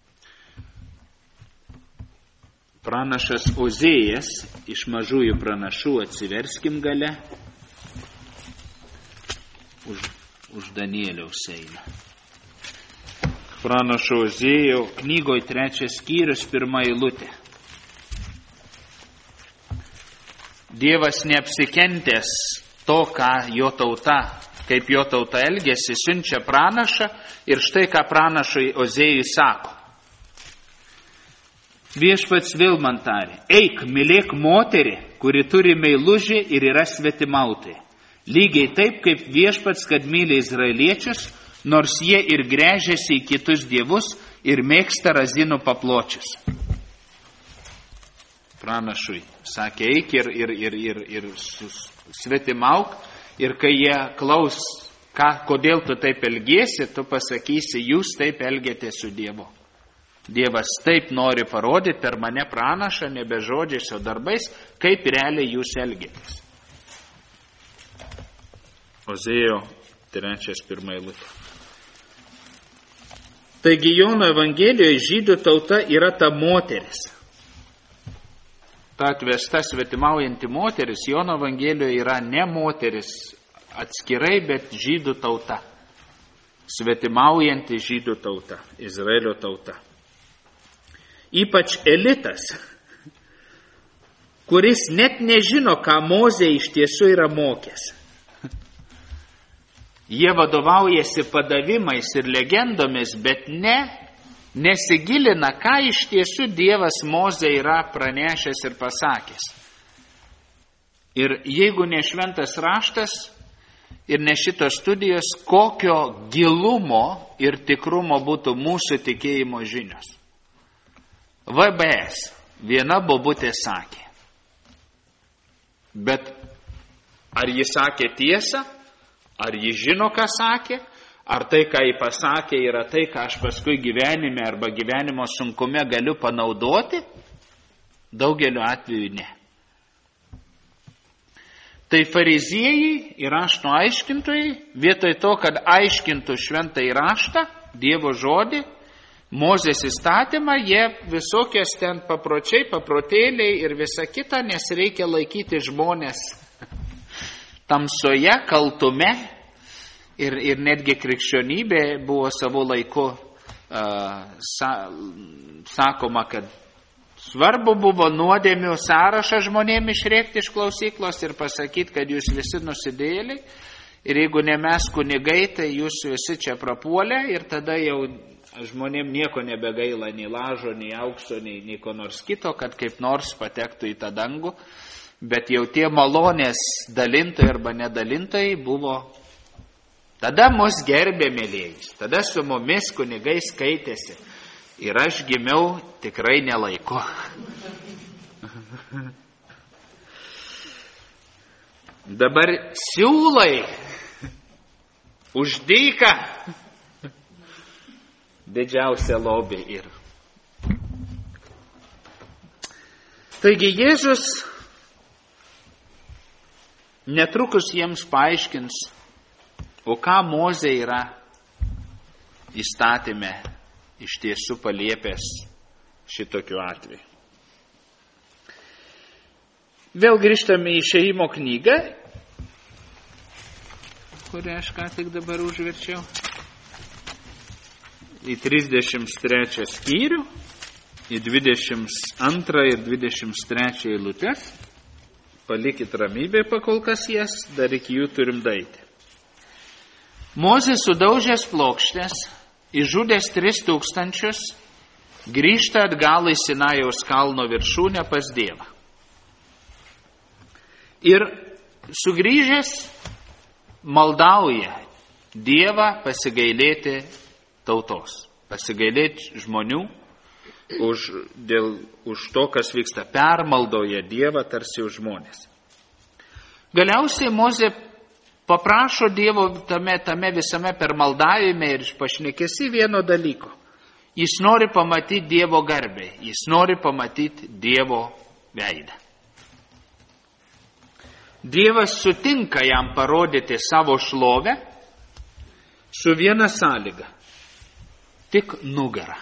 Pranašas Ozėjas iš mažųjų pranašų, atsiverskim gale, už, už Danieliaus eina. Pranašo Ozėjo knygoje trečias skyrius, pirma eilutė. Dievas neapsikentęs to, ką jo tauta, kaip jo tauta elgėsi, siunčia pranašą ir štai ką pranašui Ozėjui sako. Viešpats vėl man tarė, eik, mylėk moterį, kuri turi meilužį ir yra svetimautai. Lygiai taip, kaip viešpats, kad myli izraeliečius, nors jie ir gręžiasi į kitus dievus ir mėgsta razinų papločius. Pranašui sakė, eik ir, ir, ir, ir, ir svetimauk, ir kai jie klaus, ką, kodėl tu taip elgiesi, tu pasakysi, jūs taip elgiate su Dievu. Dievas taip nori parodyti per mane pranašą, nebe žodžiais, o darbais, kaip realiai jūs elgiatės. Ozėjo trečias pirma eilutė. Taigi Jono Evangelijoje žydų tauta yra ta moteris. Ta atvesta svetimaujanti moteris Jono Evangelijoje yra ne moteris atskirai, bet žydų tauta. Svetimaujanti žydų tauta, Izraelio tauta. Ypač elitas, kuris net nežino, ką Mozė iš tiesų yra mokęs. Jie vadovaujasi padavimais ir legendomis, bet ne nesigilina, ką iš tiesų Dievas Mozė yra pranešęs ir pasakęs. Ir jeigu ne šventas raštas ir ne šitos studijos, kokio gilumo ir tikrumo būtų mūsų tikėjimo žinios. V B S viena bobutė sakė. Bet ar ji sakė tiesą, Ar ji žino, ką sakė, ar tai, ką ji pasakė, yra tai, ką aš paskui gyvenime arba gyvenimo sunkume galiu panaudoti? Daugeliu atveju ne. Tai fariziejai ir rašto aiškintojai, vietoj to, kad aiškintų šventąjį raštą, Dievo žodį, Mozės įstatymą, jie visokias ten papročiai, paprotėliai ir visa kita, nes reikia laikyti žmonės tamsoje, kaltume. Ir, ir netgi krikščionybė buvo savo laiku uh, sa, sakoma, kad svarbu buvo nuodėmių sąrašą žmonėms išrėkti iš klausyklos ir pasakyti, kad jūs visi nusidėliai. Ir jeigu ne mes kunigai, tai jūs visi čia prapuolė ir tada jau žmonėm nieko nebegaila, nei lažo, nei aukso, nei, nei ko nors kito, kad kaip nors patektų į tą dangų. Bet jau tie malonės dalintojai arba nedalintojai buvo. Tada mus gerbė mėlėjais, tada su mumis kunigai skaitėsi. Ir aš gimiau tikrai nelaiku. Dabar siūlai už dyką didžiausia lobį ir. Taigi Jėzus netrukus jiems paaiškins, o ką Mozė yra įstatyme iš tiesų paliepęs šitokiu atveju. Vėl grįžtame į Išėjimo knygą, kurią aš ką tik dabar užverčiau, į trisdešimt trečią skyrių, į dvidešimt antrą ir dvidešimt trečią eilutes. Palikit ramybę pakol kas jas, dar iki jų turim daeiti. Mozė sudaužęs plokštės, išžudęs tris tūkstančius, grįžta atgal į Sinajaus kalno viršūnę pas Dievą. Ir sugrįžęs maldauja Dievą pasigailėti tautos, pasigailėti žmonių už, dėl, už to, kas vyksta. Permaldoja Dievą tarsi už žmonės. Galiausiai Mozė paprašo Dievo tame, tame visame permaldavime ir pašnekėsi vieno dalyko. Jis nori pamatyti Dievo garbę, jis nori pamatyti Dievo veidą. Dievas sutinka jam parodyti savo šlovę su viena sąlyga. Tik nugarą.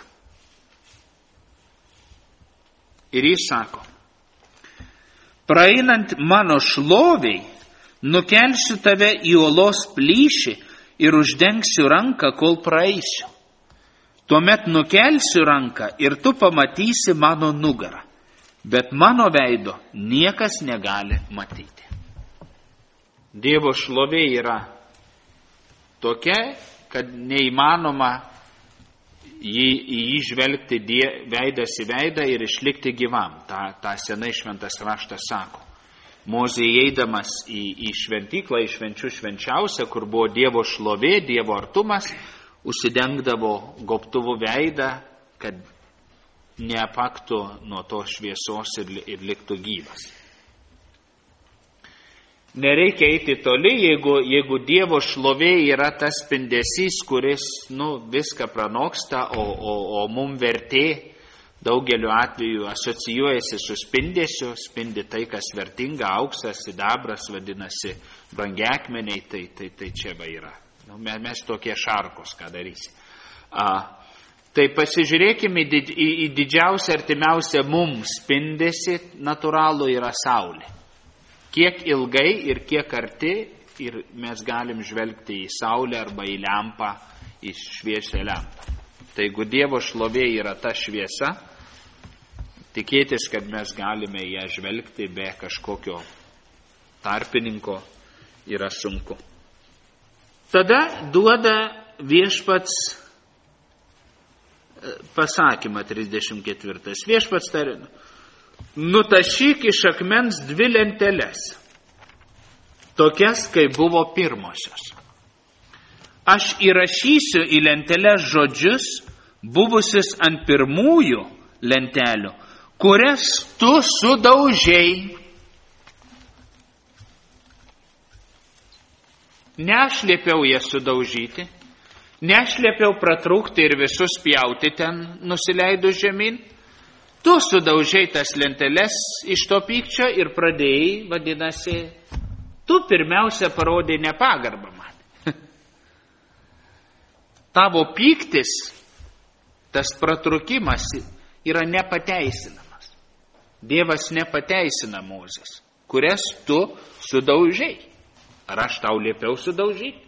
Ir jis sako, praeinant mano šloviai, nukelsiu tave į uolos plyšį ir uždengsiu ranką, kol praeisiu. Tuomet nukelsiu ranką ir tu pamatysi mano nugarą, bet mano veido niekas negali matyti. Dievo šlovė yra tokia, kad neįmanoma jį, jį žvelgti die, veidas į veidą ir išlikti gyvam. Ta, ta senai šventas raštas sako. Mozė įeidamas į, į šventyklą, į švenčių švenčiausią, kur buvo Dievo šlovė, Dievo artumas, užsidengdavo gobtuvų veidą, kad neapaktų nuo to šviesos ir, ir liktų gyvas. Nereikia eiti toli, jeigu, jeigu Dievo šlovė yra tas spindesys, kuris nu, viską pranoksta, o, o, o mum vertė daugeliu atveju asocijuojasi su spindesiu, spindi tai, kas vertinga, auksas, sidabras, vadinasi, brangiakmeniai, tai, tai, tai čia va yra. Nu, mes tokie šarkos, ką darysi. A, tai pasižiūrėkime į, į, į didžiausią, artimiausią mums spindesį natūralų yra Saulė. Kiek ilgai ir kiek arti ir mes galim žvelgti į Saulę arba į lempą, į šviesią lempą. Tai jeigu Dievo šlovė yra ta šviesa, tikėtis, kad mes galime ją žvelgti be kažkokio tarpininko, yra sunku. Tada duoda viešpats pasakymą trisdešimt ketvirtas. Viešpats tarina. Nutašyk iš akmens dvi lenteles, tokias, kaip buvo pirmosios. Aš įrašysiu į lenteles žodžius, buvusius ant pirmųjų lentelių, kurias tu sudaužei. Ne aš liepiau jas sudaužyti, ne aš liepiau pratrūkti ir visus pjauti ten nusileidus žemyn. Tu sudaužiai tas lenteles iš to pykčio ir pradėjai, vadinasi, tu pirmiausia parodai nepagarbą man. Tavo pyktis, tas pratrūkimas yra nepateisinamas. Dievas nepateisina Mozės, kurias tu sudaužiai. Ar aš tau liepiau sudaužyti?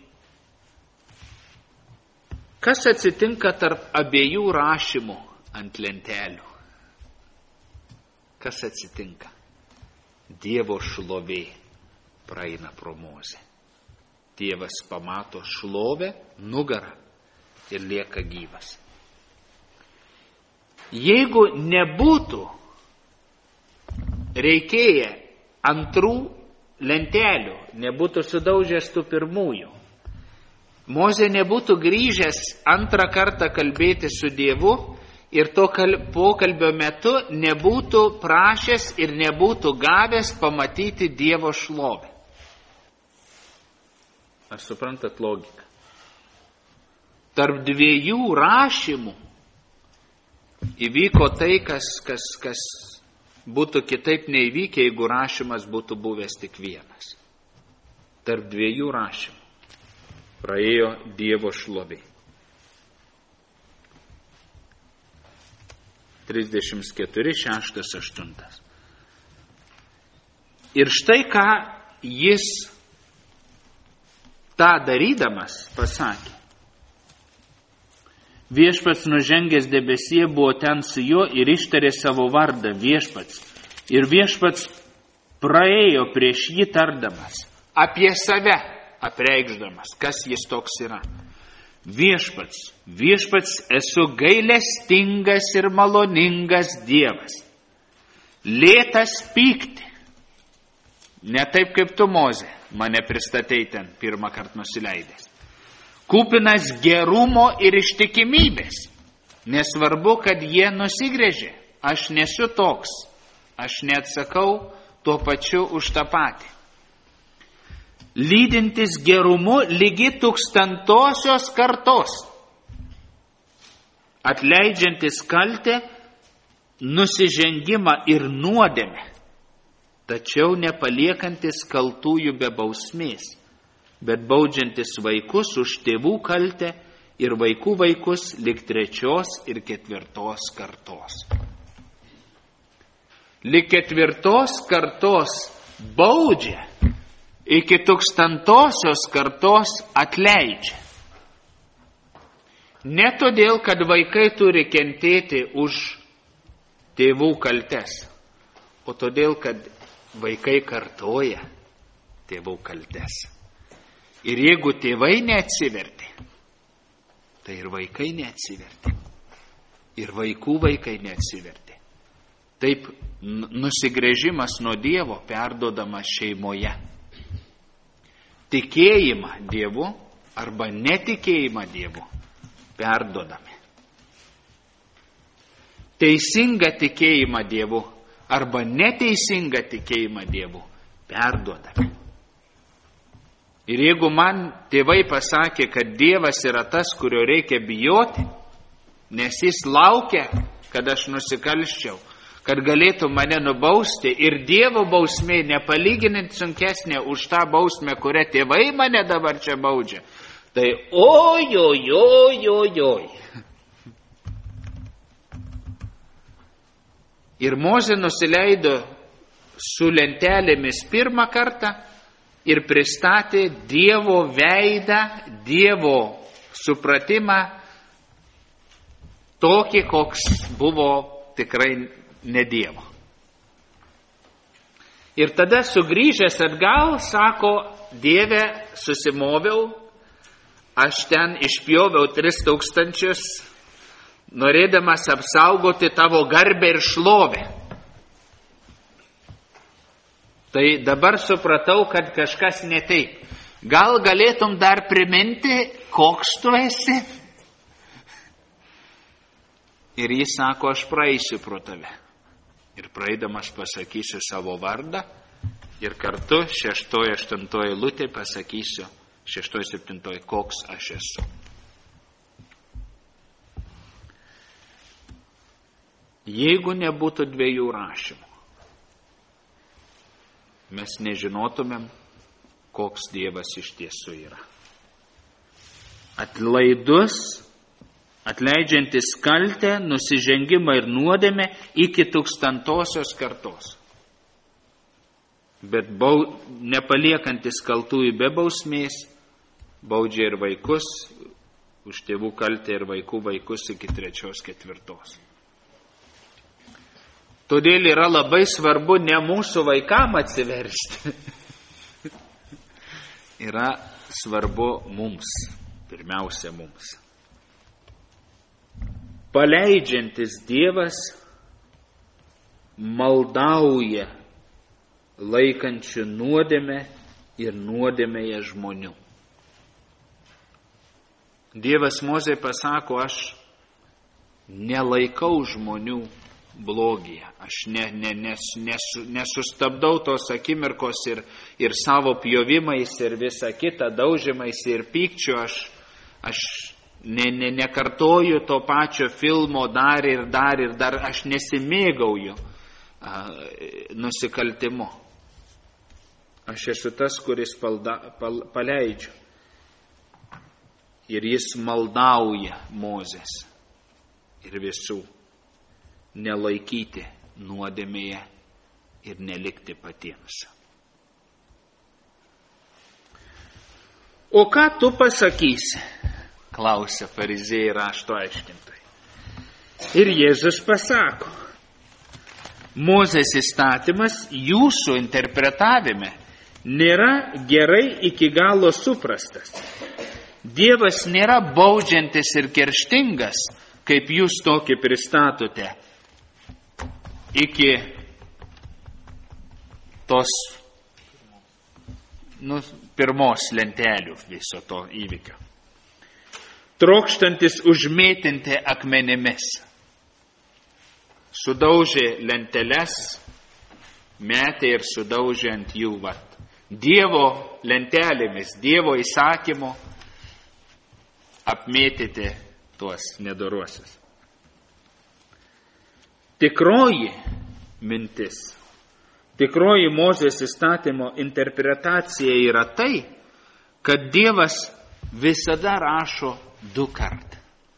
Kas atsitinka tarp abiejų rašymų ant lentelių? Kas atsitinka? Dievo šlovė praeina pro Mozę. Dievas pamato šlovę, nugarą ir lieka gyvas. Jeigu nebūtų reikėję antrų lentelių, nebūtų sudaužęs tų pirmųjų, Mozė nebūtų grįžęs antrą kartą kalbėti su Dievu ir to pokalbio metu nebūtų prašęs ir nebūtų gavęs pamatyti Dievo šlovę. Ar suprantat logiką? Tarp dviejų rašymų įvyko tai, kas, kas, kas būtų kitaip neįvykę, jeigu rašymas būtų buvęs tik vienas. Tarp dviejų rašymų praėjo Dievo šlovė. trisdešimt keturi, šeštas, aštuntas. Ir štai ką jis tą darydamas pasakė. Viešpats nužengęs debesyje buvo ten su juo ir ištarė savo vardą viešpats. Ir viešpats praėjo prieš jį tardamas apie save, apreikšdamas, kas jis toks yra. Viešpats, viešpats esu gailestingas ir maloningas Dievas. Lėtas pykti. Ne taip kaip tu, Mozė, mane pristatei ten pirmą kartą nusileidęs. Kupinas gerumo ir ištikimybės. Nesvarbu, kad jie nusigrėžė. Aš nesu toks. Aš neatsakau tuo pačiu už tą patį. Lydintis gerumu lygi tūkstantosios kartos. Atleidžiantis kaltę, nusižengimą ir nuodėmę. Tačiau nepaliekantis kaltųjų be bausmės, bet baudžiantis vaikus už tėvų kaltę ir vaikų vaikus lig trečios ir ketvirtos kartos. Lig ketvirtos kartos baudžia, iki tūkstantosios kartos atleidžia. Ne todėl, kad vaikai turi kentėti už tėvų kaltes, o todėl, kad vaikai kartoja tėvų kaltes. Ir jeigu tėvai neatsivertė, tai ir vaikai neatsivertė. Ir vaikų vaikai neatsivertė. Taip nusigręžimas nuo Dievo perduodamas šeimoje. Tikėjimą Dievu arba netikėjimą Dievu perduodame. Teisingą tikėjimą Dievu arba neteisingą tikėjimą Dievu perduodame. Ir jeigu man tėvai pasakė, kad Dievas yra tas, kurio reikia bijoti, nes jis laukia, kad aš nusikalsčiau, kad galėtų mane nubausti ir Dievo bausmė nepalyginant sunkesnė už tą bausmę, kurią tėvai mane dabar čia baudžia, tai oj, oj, oj, oj, oj. Ir Mozė nusileido su lentelėmis pirmą kartą ir pristatė Dievo veidą, Dievo supratimą tokį, koks buvo tikrai ne Dievo. Ir tada sugrįžęs atgal, sako, Dieve, susimoviau, aš ten išpjoviau tris tūkstančius, norėdamas apsaugoti tavo garbę ir šlovę. Tai dabar supratau, kad kažkas ne taip. Gal galėtum dar priminti, koks tu esi? Ir jis sako, aš praeisiu pro tave. Ir praeidamas pasakysiu savo vardą ir kartu šeštoje, aštuntoje eilutėje pasakysiu šeštoj septintoj, koks aš esu. Jeigu nebūtų dviejų rašymų, mes nežinotumėm, koks Dievas iš tiesų yra. Atlaidus, atleidžiantis kaltę, nusižengimą ir nuodėmę iki tūkstantosios kartos. Bet bau, nepaliekantis kaltųjų be bausmės, baudžia ir vaikus, už tėvų kaltę ir vaikų vaikus iki trečios ketvirtos. Todėl yra labai svarbu ne mūsų vaikam atsiversti. Yra svarbu mums, pirmiausia mums. Paleidžiantis Dievas maldauja laikančių nuodėmę ir nuodėmėje žmonių. Dievas Mozei pasako, aš nelaikau žmonių blogyje. Aš ne, ne, nes, nes, nesustabdau tos akimirkos ir, ir savo pjovimais ir visą kitą daužimais ir pykčiu. Aš, aš ne, ne, nekartoju to pačio filmo dar ir dar ir dar. Aš nesimėgauju a, nusikaltimu. Aš esu tas, kuris palda, pal, paleidžiu. Ir jis maldauja Mozės ir visų nelaikyti nuodėmėje ir nelikti patiems. O ką tu pasakysi? Klausia fariziejai rašto aiškintojai. Ir Jėzus pasako, Mozės įstatymas jūsų interpretavime nėra gerai iki galo suprastas. Dievas nėra baudžiantis ir kerštingas, kaip jūs tokį pristatote, iki tos nu, pirmos lentelių viso to įvykio. Trokštantis užmėtinti akmenimis. Sudaužė lenteles, metė ir sudaužė ant jų vat. Dievo lentelėmis, Dievo įsakymu apmėtyti tuos nedoruosius. Tikroji mintis, tikroji Mozės įstatymo interpretacija yra tai, kad Dievas visada rašo du kart.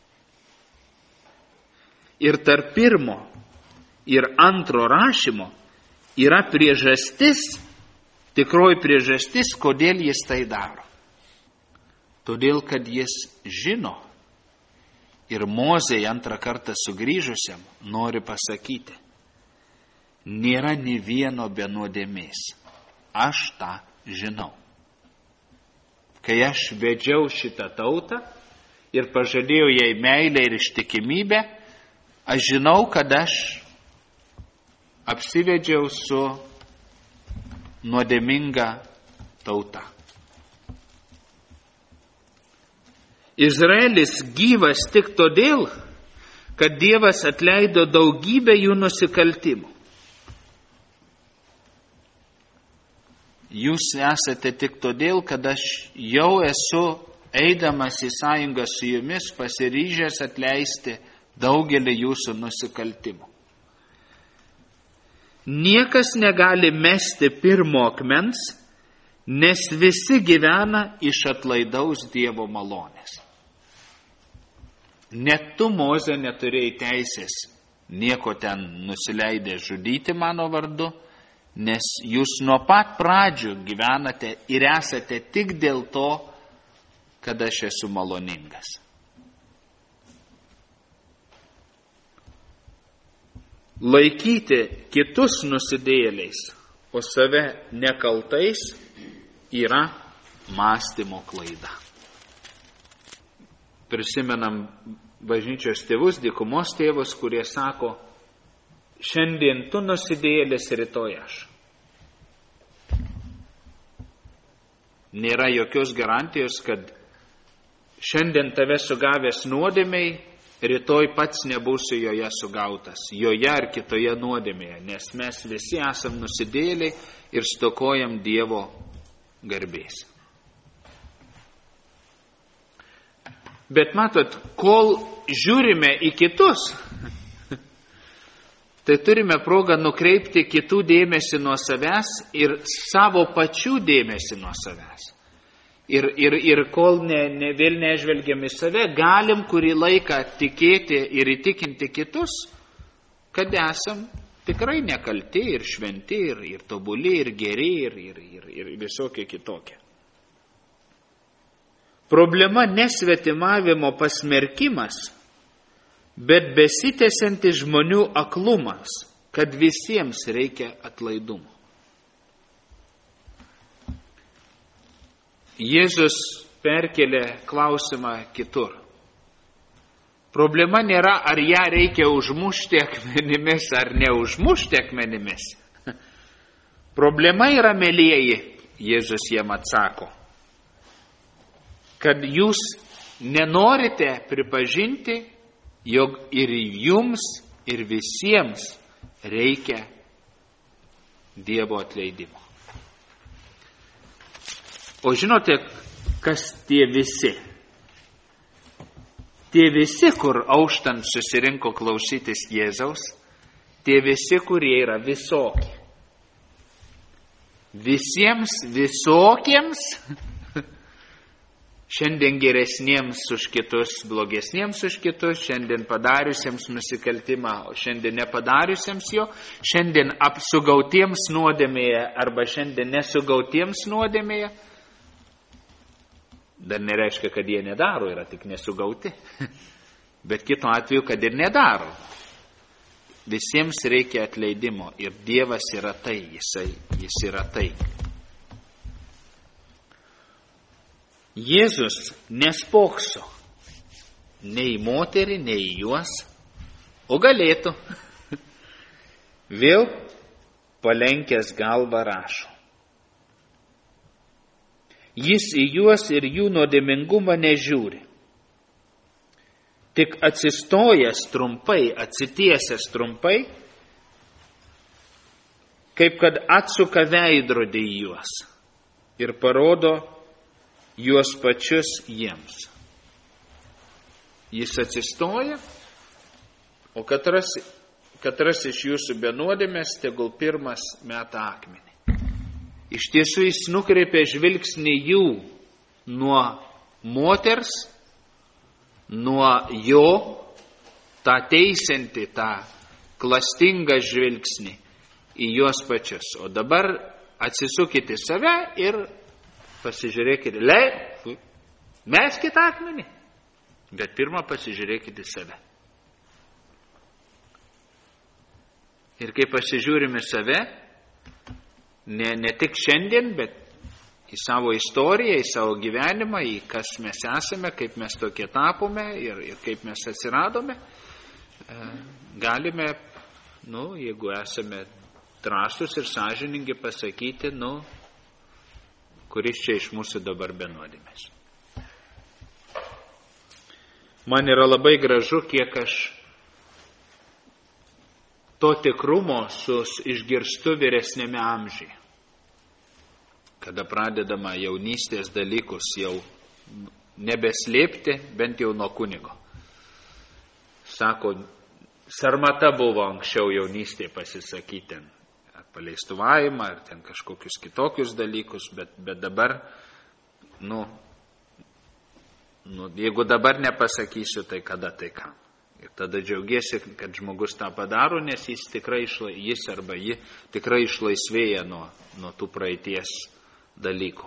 Ir tarp pirmo ir antro rašymo yra priežastis, tikroji priežastis, kodėl jis tai daro. Todėl, kad jis žino ir Mozei antrą kartą sugrįžusiam nori pasakyti, nėra nė vieno be nuodėmės. Aš tą žinau. Kai aš vedžiau šitą tautą ir pažadėjau jai meilę ir ištikimybę, aš žinau, kad aš apsivedžiau su nuodėminga tauta. Izraelis gyvas tik todėl, kad Dievas atleido daugybę jų nusikaltimų. Jūs esate tik todėl, kad aš jau esu, eidamas į sąjungą su jumis, pasiryžęs atleisti daugelį jūsų nusikaltimų. Niekas negali mesti pirmo akmens, nes visi gyvena iš atlaidaus Dievo malonės. Net tu, Moze, neturėjai teisės nieko ten nusileidę žudyti mano vardu, nes jūs nuo pat pradžių gyvenate ir esate tik dėl to, kad aš esu maloningas. Laikyti kitus nusidėjėliais, o save nekaltais, yra mąstymo klaida. Prisimenam bažnyčios tėvus, dykumos tėvus, kurie sako, šiandien tu nusidėjėlis, rytoj aš. Nėra jokios garantijos, kad šiandien tave sugavęs nuodėmiai, rytoj pats nebūsiu joje sugautas, joje ar kitoje nuodėmėje, nes mes visi esam nusidėjėliai ir stokojam Dievo garbės. Bet matot, kol žiūrime į kitus, tai turime progą nukreipti kitų dėmesį nuo savęs ir savo pačių dėmesį nuo savęs. Ir, ir, ir kol ne, ne, vėl nežvelgiam į save, galim kurį laiką tikėti ir įtikinti kitus, kad esam tikrai nekalti ir šventi, ir, ir tobuli, ir geri, ir, ir, ir, ir visokie kitokie. Problema nesvetimavimo pasmerkimas, bet besitęsiantis žmonių aklumas, kad visiems reikia atlaidumo. Jėzus perkelė klausimą kitur. Problema nėra, ar ją reikia užmušti akmenimis ar neužmušti akmenimis. Problema yra, mielieji, Jėzus jiem atsako, kad jūs nenorite pripažinti, jog ir jums, ir visiems reikia Dievo atleidimo. O žinote, kas tie visi? Tie visi, kur auštant susirinko klausytis Jėzaus, tie visi, kurie yra visokie. Visiems visokiems, šiandien geresniems už kitus, blogesniems už kitus, šiandien padariusiems nusikaltimą, o šiandien nepadariusiems jo, šiandien apsugautiems nuodėmėje arba šiandien nesugautiems nuodėmėje. Dar nereiškia, kad jie nedaro, yra tik nesugauti. Bet kitu atveju, kad ir nedaro. Visiems reikia atleidimo ir Dievas yra tai, jisai, jis yra tai. Jėzus nespokso nei į moterį, nei į juos, o galėtų. Vėl palenkęs galvą rašo. Jis į juos ir jų nuodėmingumą nežiūri. Tik atsistojęs trumpai, atsitiesęs trumpai, kaip kad atsuka veidrodį į juos ir parodo juos pačius jiems. Jis atsistoja, o katras, katras iš jūsų be nuodėmės tegul pirmas meta akmenį. Iš tiesų jis nukreipė žvilgsnį jų nuo moters, nuo jo, tą teisiantį, tą klastingą žvilgsnį į juos pačius. O dabar atsisukite save ir pasižiūrėkite, lei, meskite akmenį, bet pirmą pasižiūrėkite save. Ir kai pasižiūrime save, ne, ne tik šiandien, bet į savo istoriją, į savo gyvenimą, į kas mes esame, kaip mes tokie tapome ir, ir kaip mes atsiradome, galime, nu, jeigu esame drąsūs ir sąžiningi, pasakyti, nu, kuris čia iš mūsų dabar be nuodėmės. Man yra labai gražu, kiek aš to tikrumo sus išgirstu vyresnėme amžiuje. Kada pradedama jaunystės dalykus jau nebeslėpti, bent jau nuo kunigo. Sako, sarmata buvo anksčiau jaunystėje pasisakyti ten paleistuvavimą ar ten kažkokius kitokius dalykus, bet, bet dabar, nu, nu, jeigu dabar nepasakysiu, tai kada tai kam. Ir tada džiaugiesi, kad žmogus tą padaro, nes jis tikrai, jis arba ji tikrai išlaisvėja nuo, nuo tų praeities dalykų.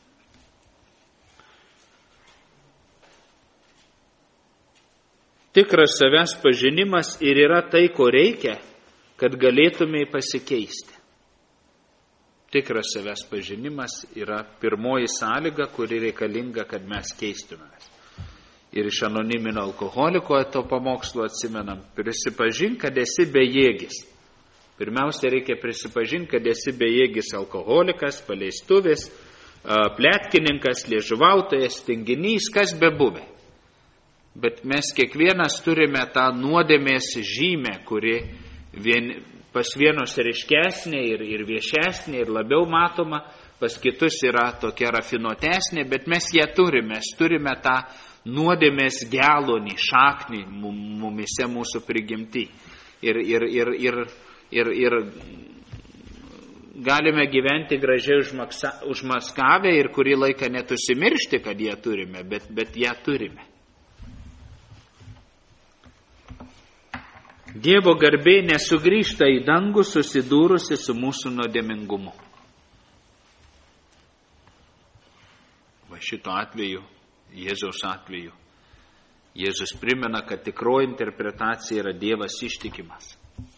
Tikras savęs pažinimas ir yra tai, ko reikia, kad galėtumei pasikeisti. Tikras savęs pažinimas yra pirmoji sąlyga, kuri reikalinga, kad mes keistumės. Ir iš anoniminio alkoholiko to pamokslo atsimenam, prisipažink, kad esi bejėgis. Pirmiausia, reikia prisipažinti, kad esi bejėgis alkoholikas, paleistuvis, plėtkininkas, liežuvautojas, tinginys, kas bebuvė. Bet mes kiekvienas turime tą nuodėmės žymę, kuri vien, pas vienus ryškesnė ir, ir viešesnė ir labiau matoma, pas kitus yra tokia rafinuotesnė, bet mes ją turime, mes turime tą nuodėmės gelonį, šaknį mumise mūsų prigimti. Ir, ir, ir, ir, ir, ir galime gyventi gražiai užmaksa, užmaskavę ir kurį laiką net užsimiršti, kad ją turime, bet, bet ją turime. Dievo garbė nesugrįžta į dangų susidūrusi su mūsų nuodėmingumu. Va šito atveju, Jėzaus atveju, Jėzus primena, kad tikroji interpretacija yra Dievas ištikimas.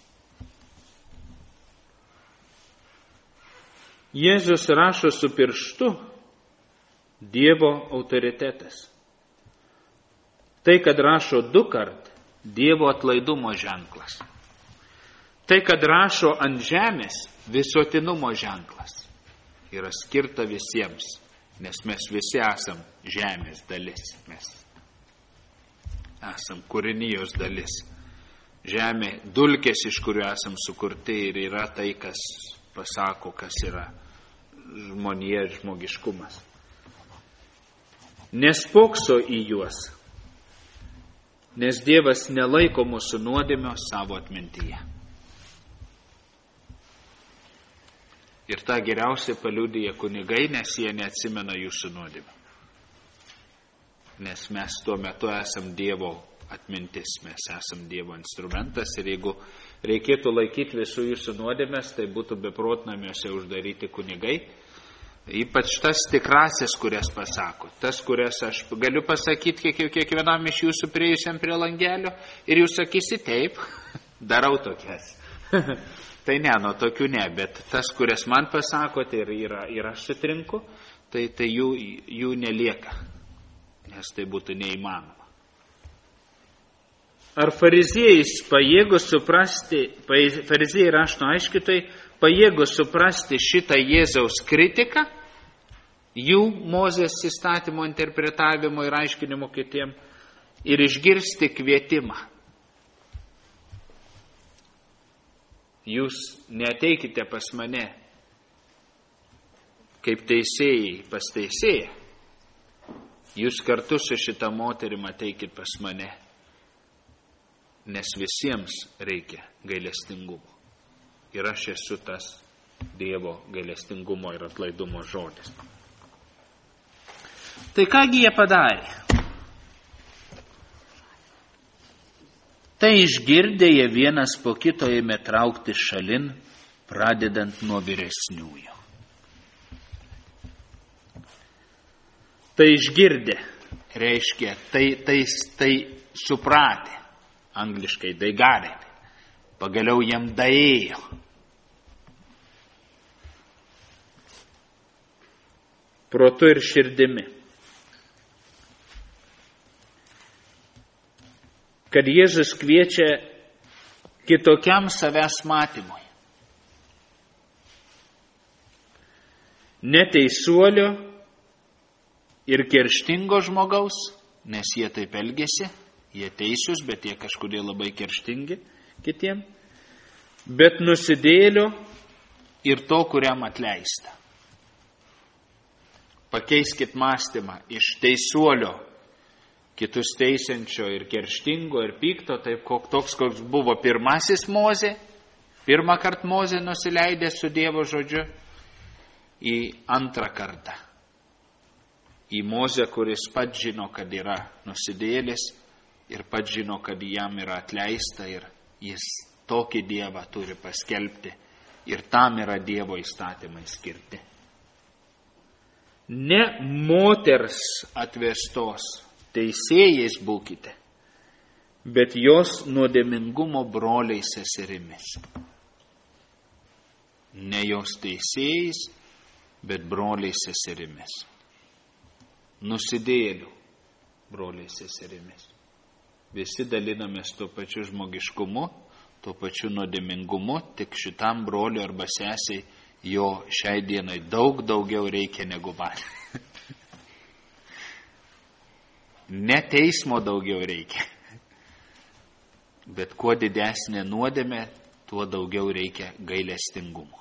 Jėzus rašo su pirštu Dievo autoritetas. Tai, kad rašo du kart, Dievo atlaidumo ženklas. Tai, kad rašo ant žemės, visuotinumo ženklas. Yra skirta visiems, nes mes visi esam žemės dalis. Mes esam kūrinijos dalis. Žemė, dulkės, iš kurių esam sukurti, ir yra tai, kas pasako, kas yra žmonija ir žmogiškumas. Nespokso į juos, nes Dievas nelaiko mūsų nuodėmio savo atmintyje. Ir tą geriausiai paliudija kunigai, nes jie neatsimena jūsų nuodėmio. Nes mes tuo metu esam Dievo atmintis, mes esam Dievo instrumentas, ir jeigu reikėtų laikyti visų jūsų nuodėmės, tai būtų beprotnamiuose uždaryti kunigai. Ypač tas tikrasis, kurias pasako. Tas, kurias aš galiu pasakyti kiek, kiekvienam iš jūsų priejusiam prie langelio, ir jūs sakysi taip, darau tokias. Tai ne, nuo tokių ne, bet tas, kurias man pasakote ir, ir, ir aš sutrinku, tai, tai jų, jų nelieka, nes tai būtų neįmanoma. Ar fariziejai pajėgus suprasti, fariziejai rašto aiškytojai, pajėgus suprasti šitą Jėzaus kritiką, jų Mozės įstatymo interpretavimo ir aiškinimo kitiem, ir išgirsti kvietimą. Jūs neateikite pas mane kaip teisėjai pas teisėją. Jūs kartu su šita moterim ateikit pas mane, nes visiems reikia gailestingumo. Ir aš esu tas Dievo gailestingumo ir atlaidumo žodis. Tai kągi jie padarė? Tai išgirdę jie vienas po kito ėmė traukti šalin, pradedant nuo vyresniųjų. Tai išgirdę reiškia, tai, tai, tai supratę, angliškai they got it. Pagaliau jam daėjo. Protu ir širdimi. Kad Jėzus kviečia kitokiam savęs matymui. Ne teisuolio ir kerštingo žmogaus, nes jie taip elgėsi, jie teisūs, bet jie kažkodėl labai kerštingi kitiem, bet nusidėlio ir to, kuriam atleista. Pakeiskit mąstymą iš teisuolio, kitus teisiančio ir kerštingo ir pikto, taip toks, koks buvo pirmasis Mozė, pirmą kartą Mozė nusileidė su Dievo žodžiu, į antrą kartą. Į Mozę, kuris pats žino, kad yra nusidėlis ir pats žino, kad jam yra atleista ir jis tokį Dievą turi paskelbti ir tam yra Dievo įstatymai skirti. Ne moters atvestos teisėjais būkite, bet jos nuodėmingumo broliai seserimis. Ne jos teisėjais, bet broliai seserimis. Nusidėlių broliai seserimis. Visi dalinamės tuo pačiu žmogiškumu, tuo pačiu nuodėmingumu, tik šitam broliu arba sesiai jo šiai dienai daug daugiau reikia negu man. Ne teismo daugiau reikia, bet kuo didesnė nuodėmė, tuo daugiau reikia gailestingumo.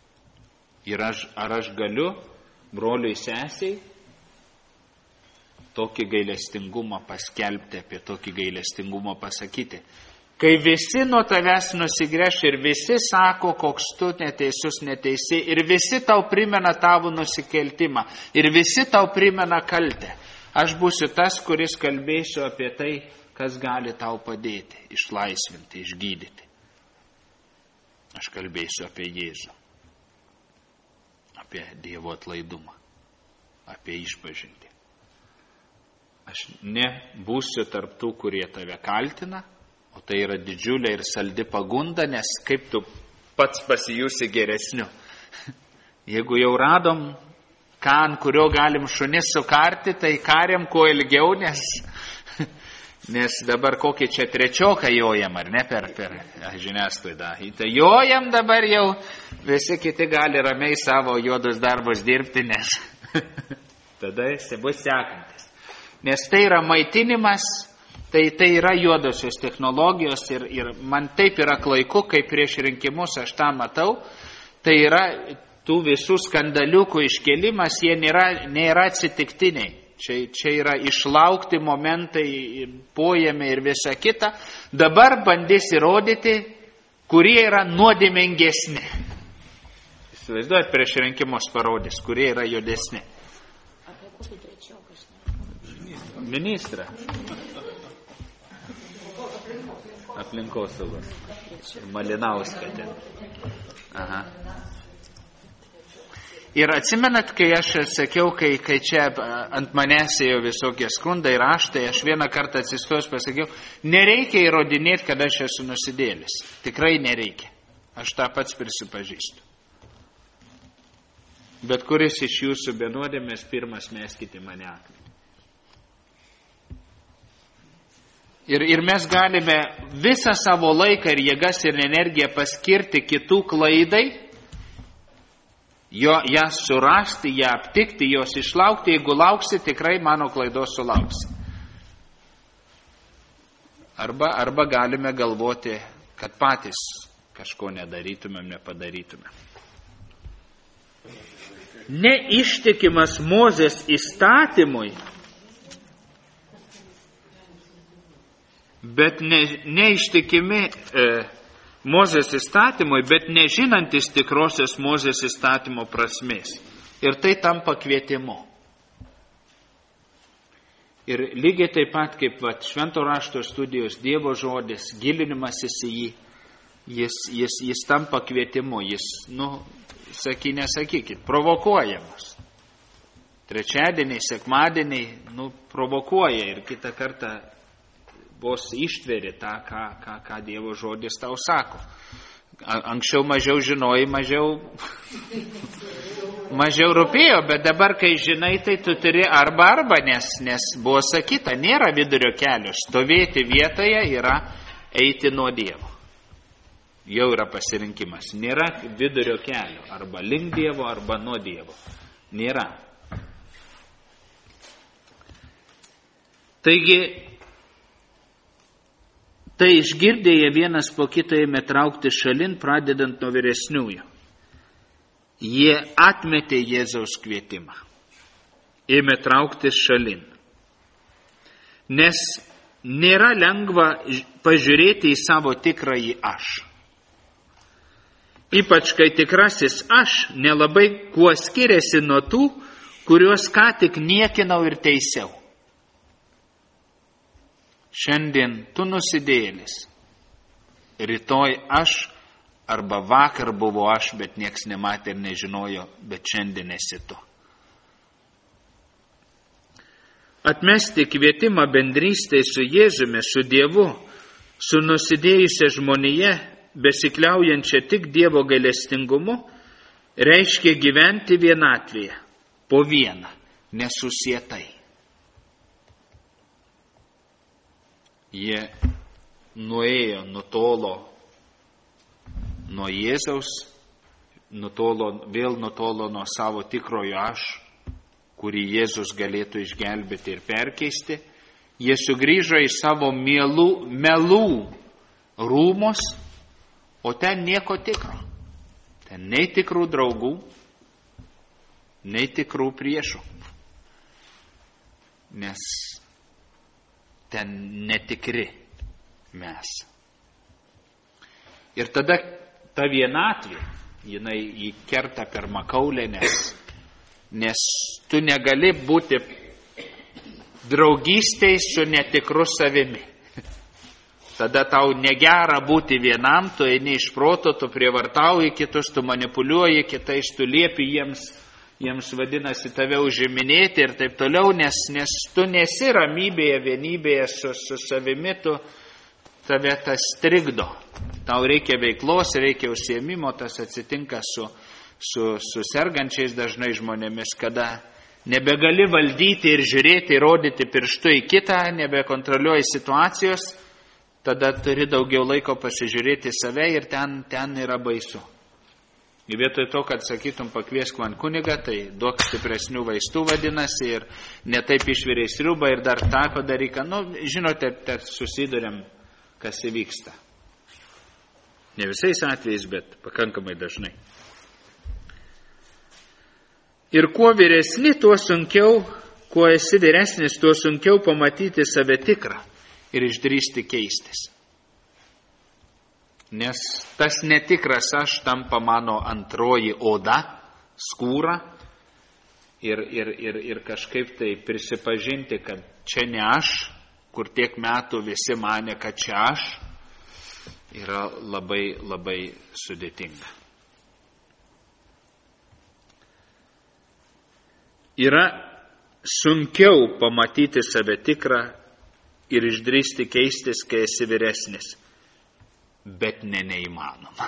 Ir aš, ar aš galiu broliui sesiai tokį gailestingumą paskelbti, apie tokį gailestingumą pasakyti. Kai visi nuo tavęs nusigręš ir visi sako, koks tu neteisus, neteisi, ir visi tau primena tavo nusikeltimą, ir visi tau primena kaltę, aš būsiu tas, kuris kalbėsiu apie tai, kas gali tau padėti, išlaisvinti, išgydyti. Aš kalbėsiu apie Jėzų, apie Dievo atlaidumą, apie išpažintį. Aš nebūsiu tarp tų, kurie tave kaltina, o tai yra didžiulė ir saldi pagunda, nes kaip tu pats pasijusi geresniu. Jeigu jau radom, ką ant kurio galim šunis sukarti, tai kariam kuo ilgiau, nes, nes dabar kokį čia trečioką jojam, ar ne, per, per žiniasklaidą. Tai jojam dabar jau, visi kiti gali ramiai savo juodus darbus dirbti, nes tada jis bus sekantis. Nes tai yra maitinimas, Tai, tai yra juodosios technologijos ir, ir man taip yra klaiku, kai prieš rinkimus aš tą matau, tai yra tų visų skandaliukų iškelimas, jie nėra, nėra atsitiktiniai. Čia, čia yra išlaukti momentai, pojami ir visa kita. Dabar bandys įrodyti, kurie yra nuodėmingesni. Įsivaizduojat, prieš rinkimus parodys, kurie yra juodesni. Apie kokį trečioką? Ministrą. Aplinkosaugos. Malinauską ten. Aha. Ir atsimenat, kai aš sakiau, kai, kai čia ant manęs ėjo visokie skundai, raštai, aš vieną kartą atsistojus pasakiau, nereikia įrodinėti, kad aš esu nusidėlis. Tikrai nereikia. Aš tą pats prisipažįstu. Bet kuris iš jūsų be nuodėmės, pirmas meskite mane akmenį. Ir, ir mes galime visą savo laiką ir jėgas ir energiją paskirti kitų klaidai, jo, ją surasti, ją aptikti, jos išlaukti. Jeigu lauksi, tikrai mano klaidos sulauksi. Arba, arba galime galvoti, kad patys kažko nedarytumėm, nepadarytumėm. Neištikimas Mozės įstatymui, bet ne, neištikimi e, Mozės įstatymui, bet nežinantis tikrosios Mozės įstatymo prasmės. Ir tai tampa kvietimu. Ir lygiai taip pat kaip vat, švento rašto studijos Dievo žodis, gilinimasis į jį, jis, jis, jis tampa kvietimu, jis, nu, saky, nesakykit, provokuojamas. Trečiadieniai, sekmadieniai, nu, provokuoja ir kitą kartą vos ištveri tą, ką, ką, ką Dievo žodis tau sako. Anksčiau mažiau žinojai, mažiau, mažiau rūpėjo, bet dabar, kai žinai, tai tu turi arba arba, nes, nes buvo sakyta, nėra vidurio kelio. Stovėti vietoje yra eiti nuo Dievo. Jau yra pasirinkimas. Nėra vidurio kelio. Arba link Dievo, arba nuo Dievo. Nėra. Taigi, tai išgirdė jie vienas po kitą ėmė traukti šalin, pradedant nuo vyresniųjų. Jie atmetė Jėzaus kvietimą. Ėmė traukti šalin. Nes nėra lengva pažiūrėti į savo tikrąjį aš. Ypač kai tikrasis aš nelabai kuo skiriasi nuo tų, kuriuos ką tik niekinau ir teisiau. Šiandien tu nusidėjėlis, rytoj aš, arba vakar buvo aš, bet nieks nematė ir nežinojo, bet šiandien esi tu. Atmesti kvietimą bendrystei su Jėzumi, su Dievu, su nusidėjusia žmonija, besikliaujančia tik Dievo gailestingumu, reiškia gyventi vienatvėje, po vieną, nesusietai. Jie nuėjo, nutolo nuo Jėzaus, nutolo, vėl nutolo nuo savo tikrojo aš, kurį Jėzus galėtų išgelbėti ir perkeisti. Jie sugrįžo į savo mielų, melų rūmus, o ten nieko tikro. Ten nei tikrų draugų, nei tikrų priešų. nes ten netikri mes. Ir tada ta vienatvė, jinai įkerta per makaulę, nes, nes tu negali būti draugystėj su netikru savimi. Tada tau negera būti vienam, tu eini iš proto, tu prievartauji kitus, tu manipuliuoji kitais, tu liepi jiems, jiems vadinasi tave užiminėti ir taip toliau, nes, nes tu nesi ramybėje, vienybėje su, su savimi, tu tave tas trikdo. Tau reikia veiklos, reikia užsiėmimo, tas atsitinka su, su, su sergančiais dažnai žmonėmis, kada nebegali valdyti ir žiūrėti, rodyti pirštu į kitą, nebekontroliuoji situacijos, tada turi daugiau laiko pasižiūrėti save ir ten, ten yra baisu. Ir vietoj to, kad sakytum pakviesk man kunigą, tai duok stipresnių vaistų vadinasi ir netaip išviriai sriubą ir dar tą padaryką. Nu, žinote, te susiduriam, kas įvyksta. Ne visais atvejais, bet pakankamai dažnai. Ir kuo vyresni, tuo sunkiau, kuo esi vyresnis, tuo sunkiau pamatyti save tikrą ir išdrįsti keistis. Nes tas netikras aš tampa mano antroji oda, skūra ir, ir, ir, ir kažkaip tai prisipažinti, kad čia ne aš, kur tiek metų visi mane, kad čia aš, yra labai, labai sudėtinga. Yra sunkiau pamatyti save tikrą ir išdrįsti keistis, kai esi vyresnis, bet ne neįmanoma.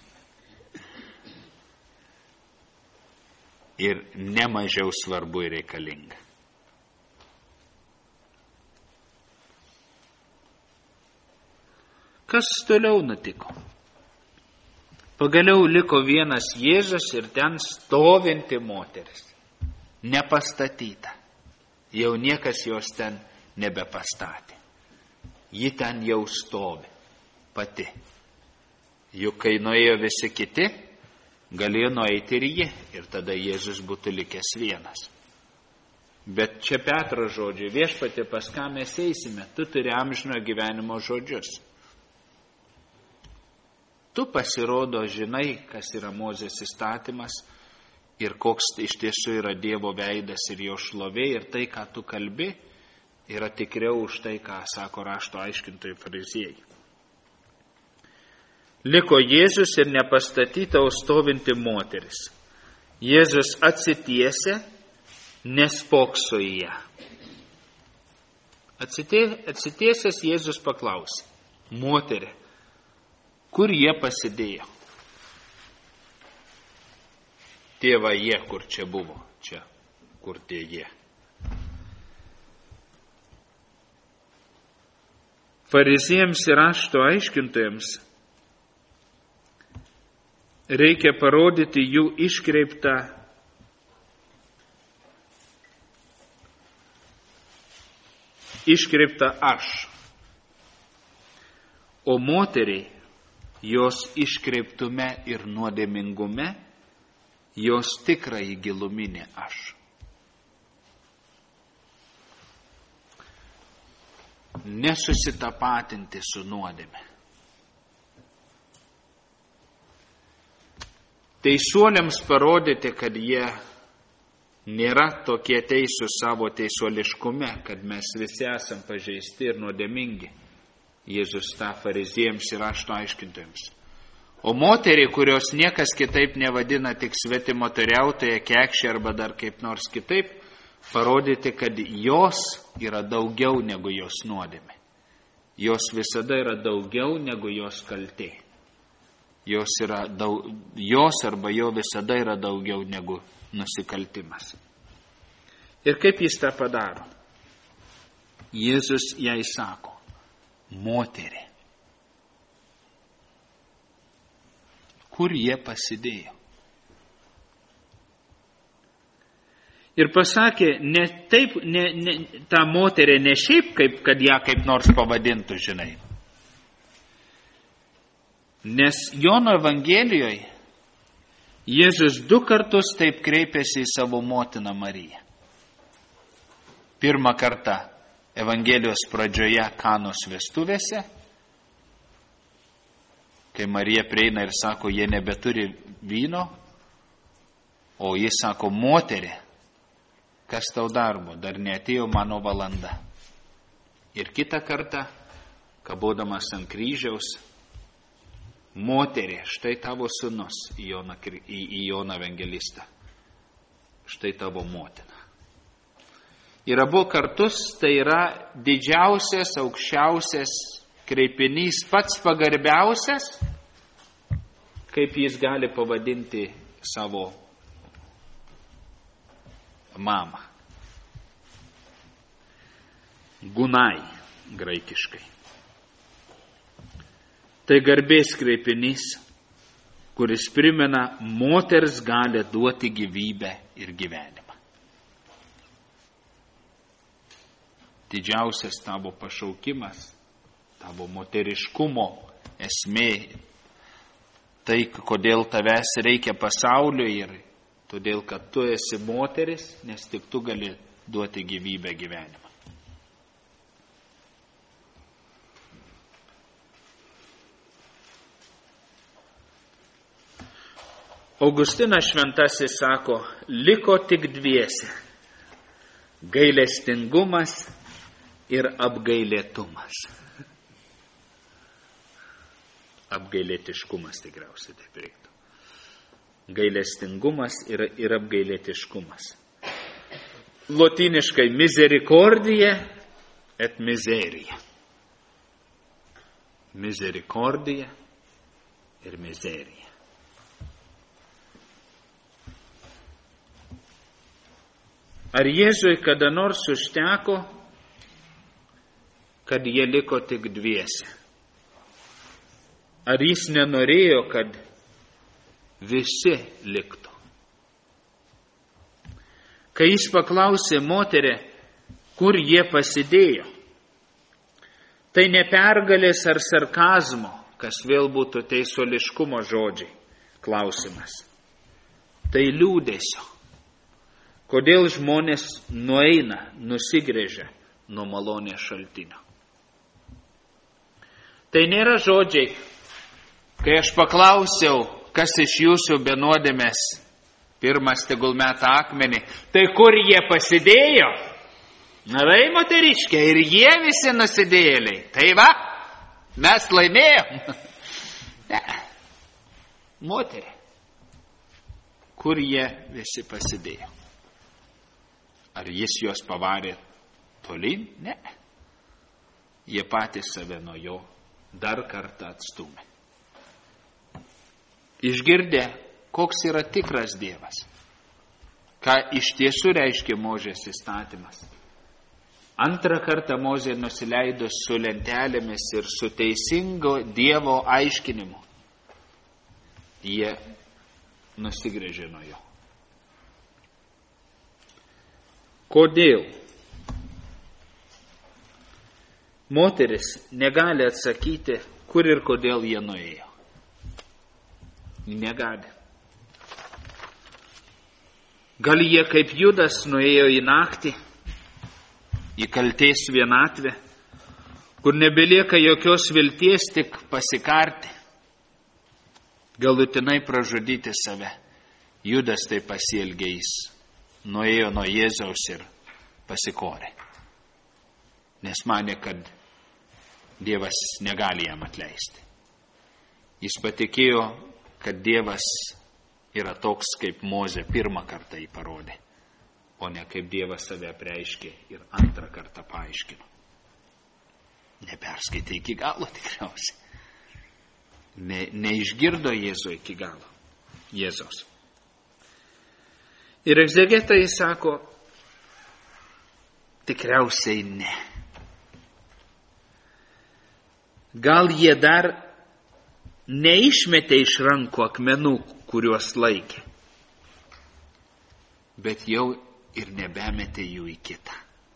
Ir nemažiau svarbu ir reikalinga. Kas toliau nutiko? Pagaliau liko vienas Jėzus ir ten stovinti moteris. Nepastatyta. Jau niekas jos ten nebepastatė. Ji ten jau stovi pati. Juk kai nuėjo visi kiti, galėjo nueiti ir ji, ir tada Jėzus būtų likęs vienas. Bet čia Petro žodžiai, viešpatie, pas ką mes eisime, tu turi amžino gyvenimo žodžius. Tu pasirodo žinai, kas yra Mozės įstatymas ir koks iš tiesų yra Dievo veidas ir jo šlovė, ir tai, ką tu kalbi, yra tikriau už tai, ką sako rašto aiškintojai fariziejai. Liko Jėzus ir nepastatyta, o stovinti moteris. Jėzus atsitiesė, nespokso į ją. Atsitiesęs Jėzus paklausė, moterį, kur jie pasidėjo? Tėva jie, kur čia buvo, čia, kur tie jie. Fariziejams ir rašto aiškintojams reikia parodyti jų iškreiptą iškreiptą aš, o moteriai jos iškreiptume ir nuodėmingume, jos tikrąjį giluminį aš. Nesusitapatinti su nuodėme. Teisuoliams parodyti, kad jie nėra tokie teisūs savo teisuoliškume, kad mes visi esam pažeisti ir nuodėmingi. Jėzus tą fariziejams ir rašto aiškintojams. O moteriai, kurios niekas kitaip nevadina tik svetimoteriautoja, kekšė arba dar kaip nors kitaip, parodyti, kad jos yra daugiau negu jos nuodėmė. Jos visada yra daugiau negu jos kaltė. Jos, yra daug, jos arba jo visada yra daugiau negu nusikaltimas. Ir kaip jis tą padaro? Jėzus jai sako, moterį, kur jie pasidėjo? Ir pasakė, ne taip, ne, ne, tą moterį ne šiaip, kaip, kad ją kaip nors pavadintų, žinai. Nes Jono Evangelijoje Jėzus du kartus taip kreipėsi į savo motiną Mariją. pirmą kartą Evangelijos pradžioje Kanos vestuvėse, kai Marija prieina ir sako, jie nebeturi vyno, o jis sako, moterė, kas tau darbo, dar neatėjo mano valanda. Ir kitą kartą, kabodamas ant kryžiaus, moterė, štai tavo sūnus, į Joną, į, į Joną evangelistą, štai tavo motina. Ir abu kartus tai yra didžiausias, aukščiausias kreipinys, pats pagarbiausias, kaip jis gali pavadinti savo mamą. Gunai, graikiškai. Tai garbės kreipinys, kuris primena moters gali duoti gyvybę ir gyvenimą. Didžiausias tavo pašaukimas, tavo moteriškumo esmė, tai kodėl tavęs reikia pasauliui ir todėl, kad tu esi moteris, nes tik tu gali duoti gyvybę gyvenimą. Augustinas Šventasis sako, liko tik dviese – gailestingumas ir apgailėtumas. Apgailėtiškumas tikriausiai taip reiktų. Gailestingumas ir, ir apgailėtiškumas. Lotyniškai misericordija et miserija. Misericordija ir miserija. Ar Jėzui kada nors užteko, kad jie liko tik dviese? Ar jis nenorėjo, kad visi liktų? Kai jis paklausė moterį, kur jie pasidėjo, tai ne pergalės ar sarkazmo, kas vėl būtų teisuoliškumo žodžiai, klausimas. Tai liūdesio. Kodėl žmonės nueina, nusigrėžia nuo malonės šaltinio? Tai nėra žodžiai, kai aš paklausiau, kas iš jūsų be nuodėmės pirmas tegul meta akmenį, tai kur jie pasidėjo? Na, vai, moteriškė, ir jie visi nusidėjėliai. Tai va, mes laimėjom. Ne, moterė, kur jie visi pasidėjo? Ar jis juos pavarė tolyn? Ne. Jie patys save nuo jo dar kartą atstumė. Išgirdę, koks yra tikras Dievas, ką iš tiesų reiškia Mozės įstatymas. Antrą kartą Mozė nusileido su lentelėmis ir su teisingo Dievo aiškinimu. Jie nusigręžė nuo jo. Kodėl? Moteris negali atsakyti, kur ir kodėl jie nuėjo. Negali. Gal jie kaip Judas nuėjo į naktį, į kaltės vienatvę, kur nebelieka jokios vilties, tik pasikarti, galutinai pražudyti save. Judas tai pasielgė, jis nuėjo nuo Jėzaus ir pasikorė, nes manė, kad Dievas negali jam atleisti. Jis patikėjo, kad Dievas yra toks, kaip Mozė pirmą kartą jį parodė, o ne kaip Dievas save apreiškė ir antrą kartą paaiškino. Neperskaitė iki galo tikriausiai. Ne, neišgirdo Jėzų iki galo. Jėzaus. Ir egzegetai sako, tikriausiai ne. Gal jie dar neišmetė iš rankų akmenų, kuriuos laikė, bet jau ir nebemetė jų į kitą.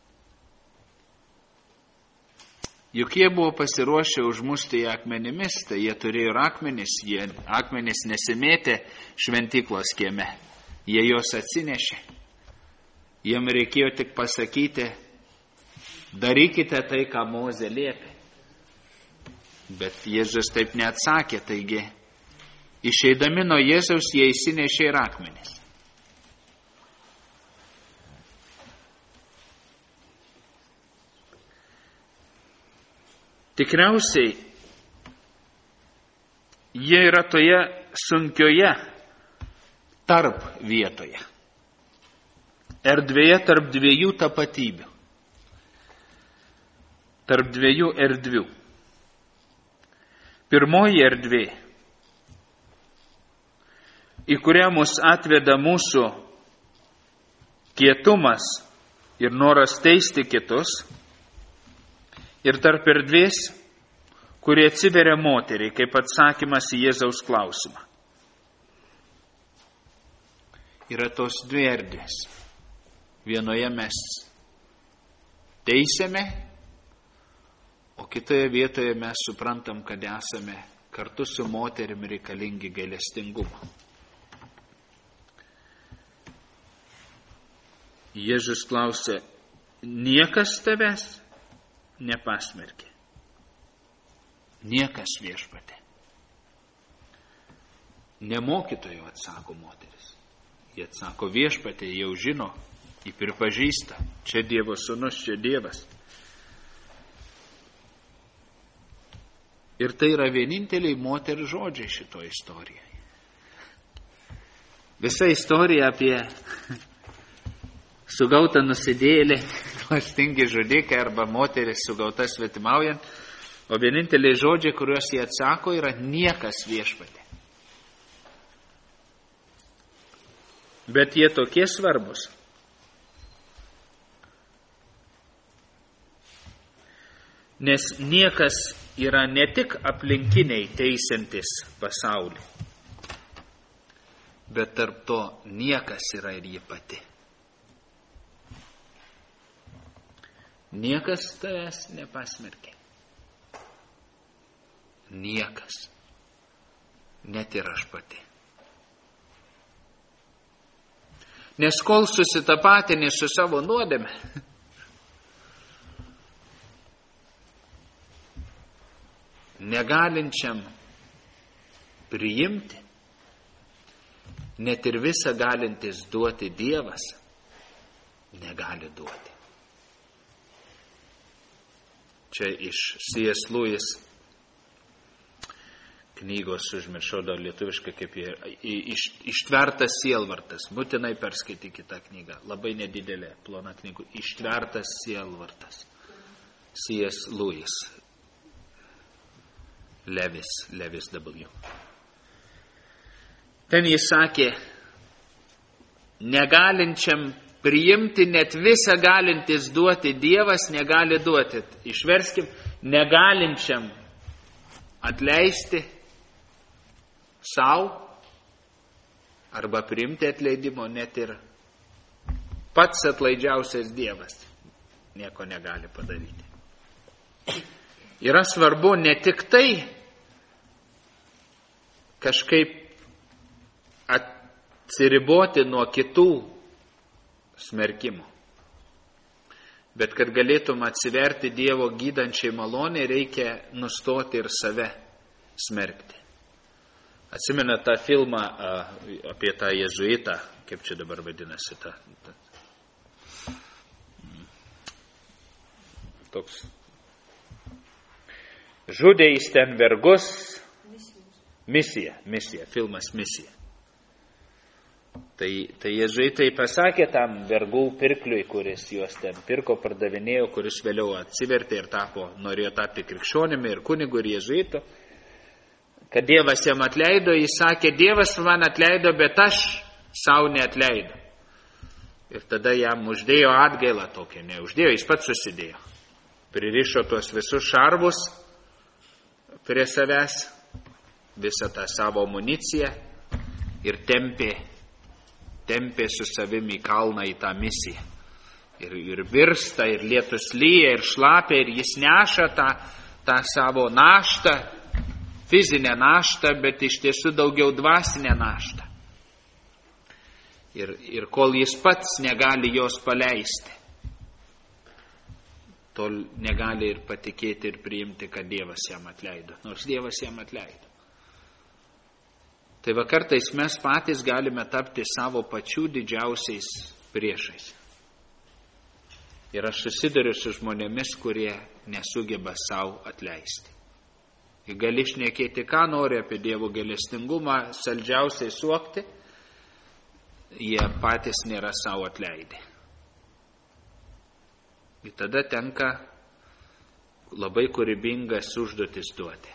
Juk jie buvo pasiruošę užmušti į akmenimis, tai jie turėjo ir akmenis, jie akmenis nesimėtė šventyklos kieme, jie juos atsinešė. Jiem reikėjo tik pasakyti, darykite tai, ką Mozė liepė. Bet Jėzus taip neatsakė, taigi išeidami nuo Jėzaus jie įsinešė ir akmenis. Tikriausiai jie yra toje sunkioje tarp vietoje. Erdvėje tarp dviejų tapatybių. Tarp dviejų erdvių. Pirmoji erdvė, į kurią mus atveda mūsų kietumas ir noras teisti kitus, ir tarp erdvės, kurie atsiveria moteriai, kaip atsakymas į Jėzaus klausimą. Yra tos dvi erdvės. Vienoje mes teisėme, o kitoje vietoje mes suprantam, kad esame kartu su moterim reikalingi gailestingumo. Jėzus klausė, niekas tavęs nepasmerkė. Niekas, Viešpatie. Ne mokytojo, atsako moteris. Jie atsako, Viešpatie, jau žino, jį pripažįsta. Čia Dievo sūnus, čia Dievas. Ir tai yra vieninteliai moterų žodžiai šitoje istorijoje. Visa istorija apie sugautą nusidėjėlį, klastingi žudikai arba moteris sugauta svetimaujant, o vieninteliai žodžiai, kuriuos jie atsako, yra niekas, Viešpatie. Bet jie tokie svarbus. Nes niekas yra ne tik aplinkiniai teisiantis pasaulį, bet tarp to niekas yra ir ji pati. Niekas tavęs nepasmerkė. Niekas. Net ir aš pati. Nes kol susitapatinė su savo nuodėme, negalinčiam priimti, net ir visą galintis duoti Dievas, negali duoti. Čia iš C S Lewis knygos, užmiršau dar lietuviškai, kaip jie, iš, ištvertas sielvartas. Būtinai perskaitykite tą knygą. Labai nedidelė, plona knygų. Ištvertas sielvartas. C S Lewis. Levis, Levis W. Ten jis sakė, negalinčiam priimti, net visą galintis duoti Dievas negali duoti. Išverskim, negalinčiam atleisti savo arba priimti atleidimo, net ir pats atlaidžiausias Dievas nieko negali padaryti. Yra svarbu ne tik tai kažkaip atsiriboti nuo kitų smerkimų, bet kad galėtum atsiverti Dievo gydančiai malonė, reikia nustoti ir save smerkti. Atsimena tą filmą apie tą jėzuitą, kaip čia dabar vadinasi, ta, ta, toks žudė jis ten vergus. Misija, misija, filmas Misija. Tai, tai jėzuitai pasakė tam vergų pirkliui, kuris juos ten pirko, pardavinėjo, kuris vėliau atsivertė ir tapo, norėjo tapti krikščionimi ir kunigu ir jėzuitu, kad Dievas jam atleido. Jis sakė, Dievas man atleido, bet aš savo neatleido. Ir tada jam uždėjo atgailą tokią, neuždėjo, jis pats susidėjo. Pririšo tuos visus šarvus prie savęs, visą tą savo amuniciją ir tempė, tempė su savimi į kalną į tą misiją. Ir, ir virsta, ir lietus lyja, ir šlapia, ir jis neša tą, tą savo naštą, fizinę naštą, bet iš tiesų daugiau dvasinę naštą. Ir, ir kol jis pats negali jos paleisti, tol negali ir patikėti ir priimti, kad Dievas jam atleido, nors Dievas jam atleido. Tai va kartais mes patys galime tapti savo pačių didžiausiais priešais. Ir aš susiduriu su žmonėmis, kurie nesugeba savo atleisti. Ir gali šnekėti, ką nori apie Dievo gailestingumą, saldžiausiai suokti, jie patys nėra savo atleidę. Ir tada tenka labai kūrybingas užduotis duoti.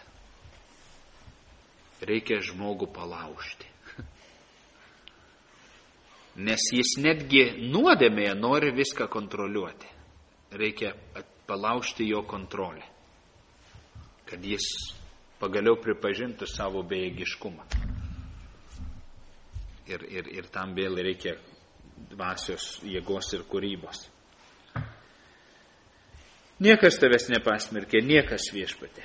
Reikia žmogų palaužti. Nes jis netgi nuodėmėje nori viską kontroliuoti. Reikia palaužti jo kontrolę, kad jis pagaliau pripažintų savo bejėgiškumą. Ir, ir, ir tam vėl reikia dvasios jėgos ir kūrybos. Niekas tavęs nepasmerkė, niekas viešpatė.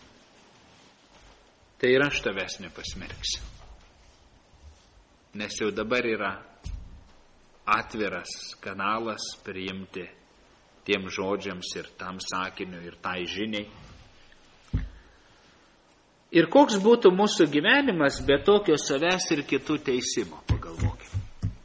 Tai ir aš tavęs nepasmerksiu. Nes jau dabar yra atviras kanalas priimti tiem žodžiams ir tam sakiniu ir tai žiniai. Ir koks būtų mūsų gyvenimas be tokio savęs ir kitų teisimo, pagalvokime.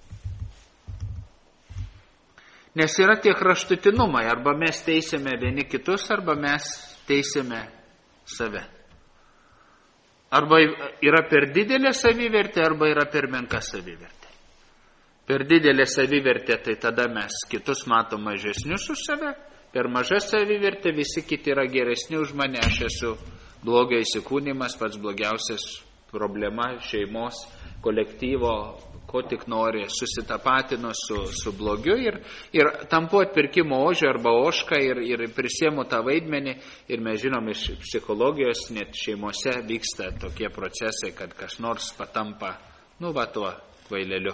Nes yra tie kraštutinumai, arba mes teisėme vieni kitus, arba mes teisėme save. Arba yra per didelė savivertė, arba yra per menka savivertė. Per didelė savivertė, tai tada mes kitus matom mažesnius už save, per mažą savivertę visi kiti yra geresni už mane, aš esu blogio įsikūnymas, pats blogiausias problema šeimos, kolektyvo, ko tik nori, susitapatino su, su blogiu ir, ir tampu atpirkimo ožio arba ožka ir, ir prisiemu tą vaidmenį. Ir mes žinom iš psichologijos, net šeimose vyksta tokie procesai, kad kas nors patampa, nu va tuo kvaileliu.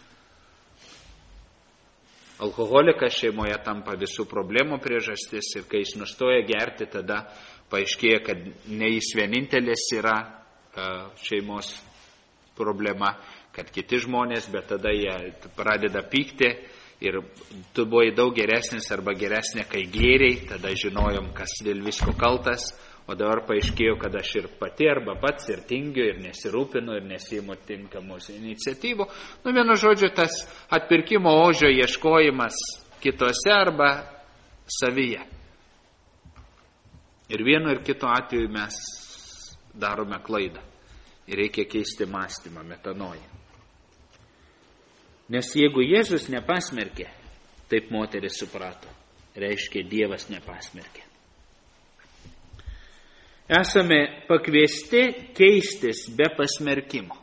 Alkoholikas šeimoje tampa visų problemų priežastis ir kai jis nustoja gerti, tada paaiškėja, kad ne jis vienintelis yra šeimos problema, kad kiti žmonės, bet tada jie pradeda pykti ir tu buvai daug geresnis arba geresnė, kai gėriai, tada žinojom, kas dėl visko kaltas, o dabar paaiškėjo, kad aš ir pati arba pats ir tingiu ir nesirūpinu ir nesiimu tinkamos iniciatyvų. Nu, vienu žodžiu, tas atpirkimo ožio ieškojimas kitose arba savyje. Ir vienu ir kitu atveju mes darome klaidą. Ir reikia keisti mąstymą, metanoją. Nes jeigu Jėzus nepasmerkė, taip moteris suprato, reiškia Dievas nepasmerkė. Esame pakviesti keistis be pasmerkimo.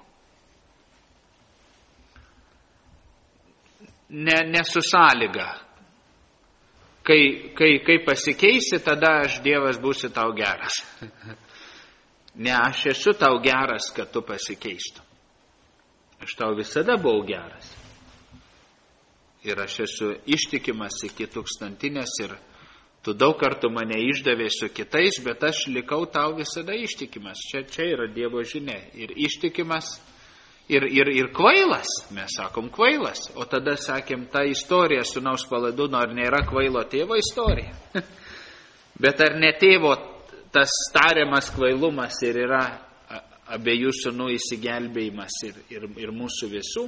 Ne, ne su sąlyga. Kai, kai, kai pasikeisi, tada aš Dievas būsiu tau geras. Ne, aš esu tau geras, kad tu pasikeistum. Aš tau visada buvau geras. Ir aš esu ištikimas iki tūkstantinės ir tu daug kartų mane išdavė su kitais, bet aš likau tau visada ištikimas. Čia, čia yra Dievo žinia. Ir ištikimas, ir, ir, ir kvailas. Mes sakom kvailas. O tada sakėm, ta istorija sūnaus Palaidūno, ar nėra kvailo tėvo istorija? Bet ar ne tėvo tas tariamas kvailumas ir yra abiejų sūnų įsigelbėjimas ir, ir, ir mūsų visų?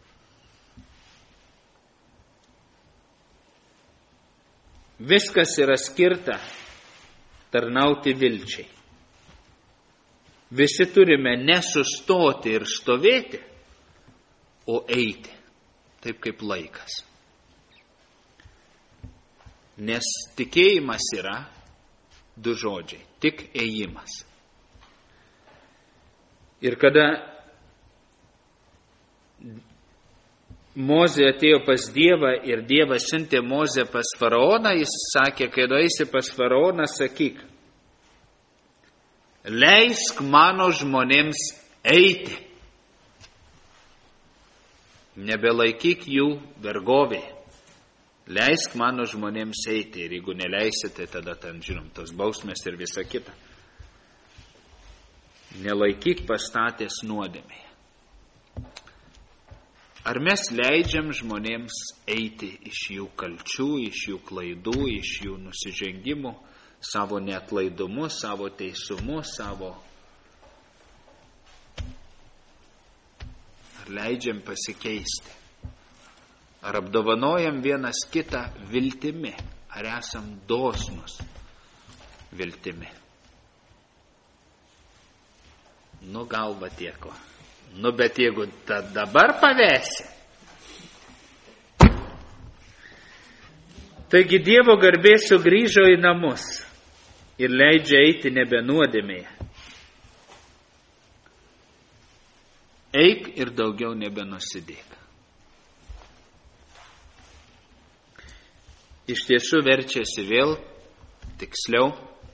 Viskas yra skirta tarnauti vilčiai. Visi turime nesustoti ir stovėti, o eiti, taip kaip laikas. Nes tikėjimas yra du žodžiai, tik ėjimas. Ir kada Mozė atėjo pas Dievą ir Dievas siuntė Mozę pas faraoną, jis sakė, kai eisi pas faraoną, sakyk, leisk mano žmonėms eiti, nebelaikyk jų vergovėje, leisk mano žmonėms eiti ir jeigu neleisite, tada ten, žinom, tos bausmės ir visa kita. Nelaikyk pastatės nuodėmėje. Ar mes leidžiam žmonėms eiti iš jų kalčių, iš jų klaidų, iš jų nusižengimų, savo neatlaidumu, savo teisumu, savo... Ar leidžiam pasikeisti? Ar apdovanojam vienas kitą viltimi? Ar esam dosnus viltimi? Nu galva tieko. Nu, bet jeigu dabar pavesi. Taigi Dievo garbė sugrįžo į namus ir leidžia eiti nebe nuodėmėje. Eik ir daugiau nebenusidėk. Iš tiesų verčiasi vėl tiksliau.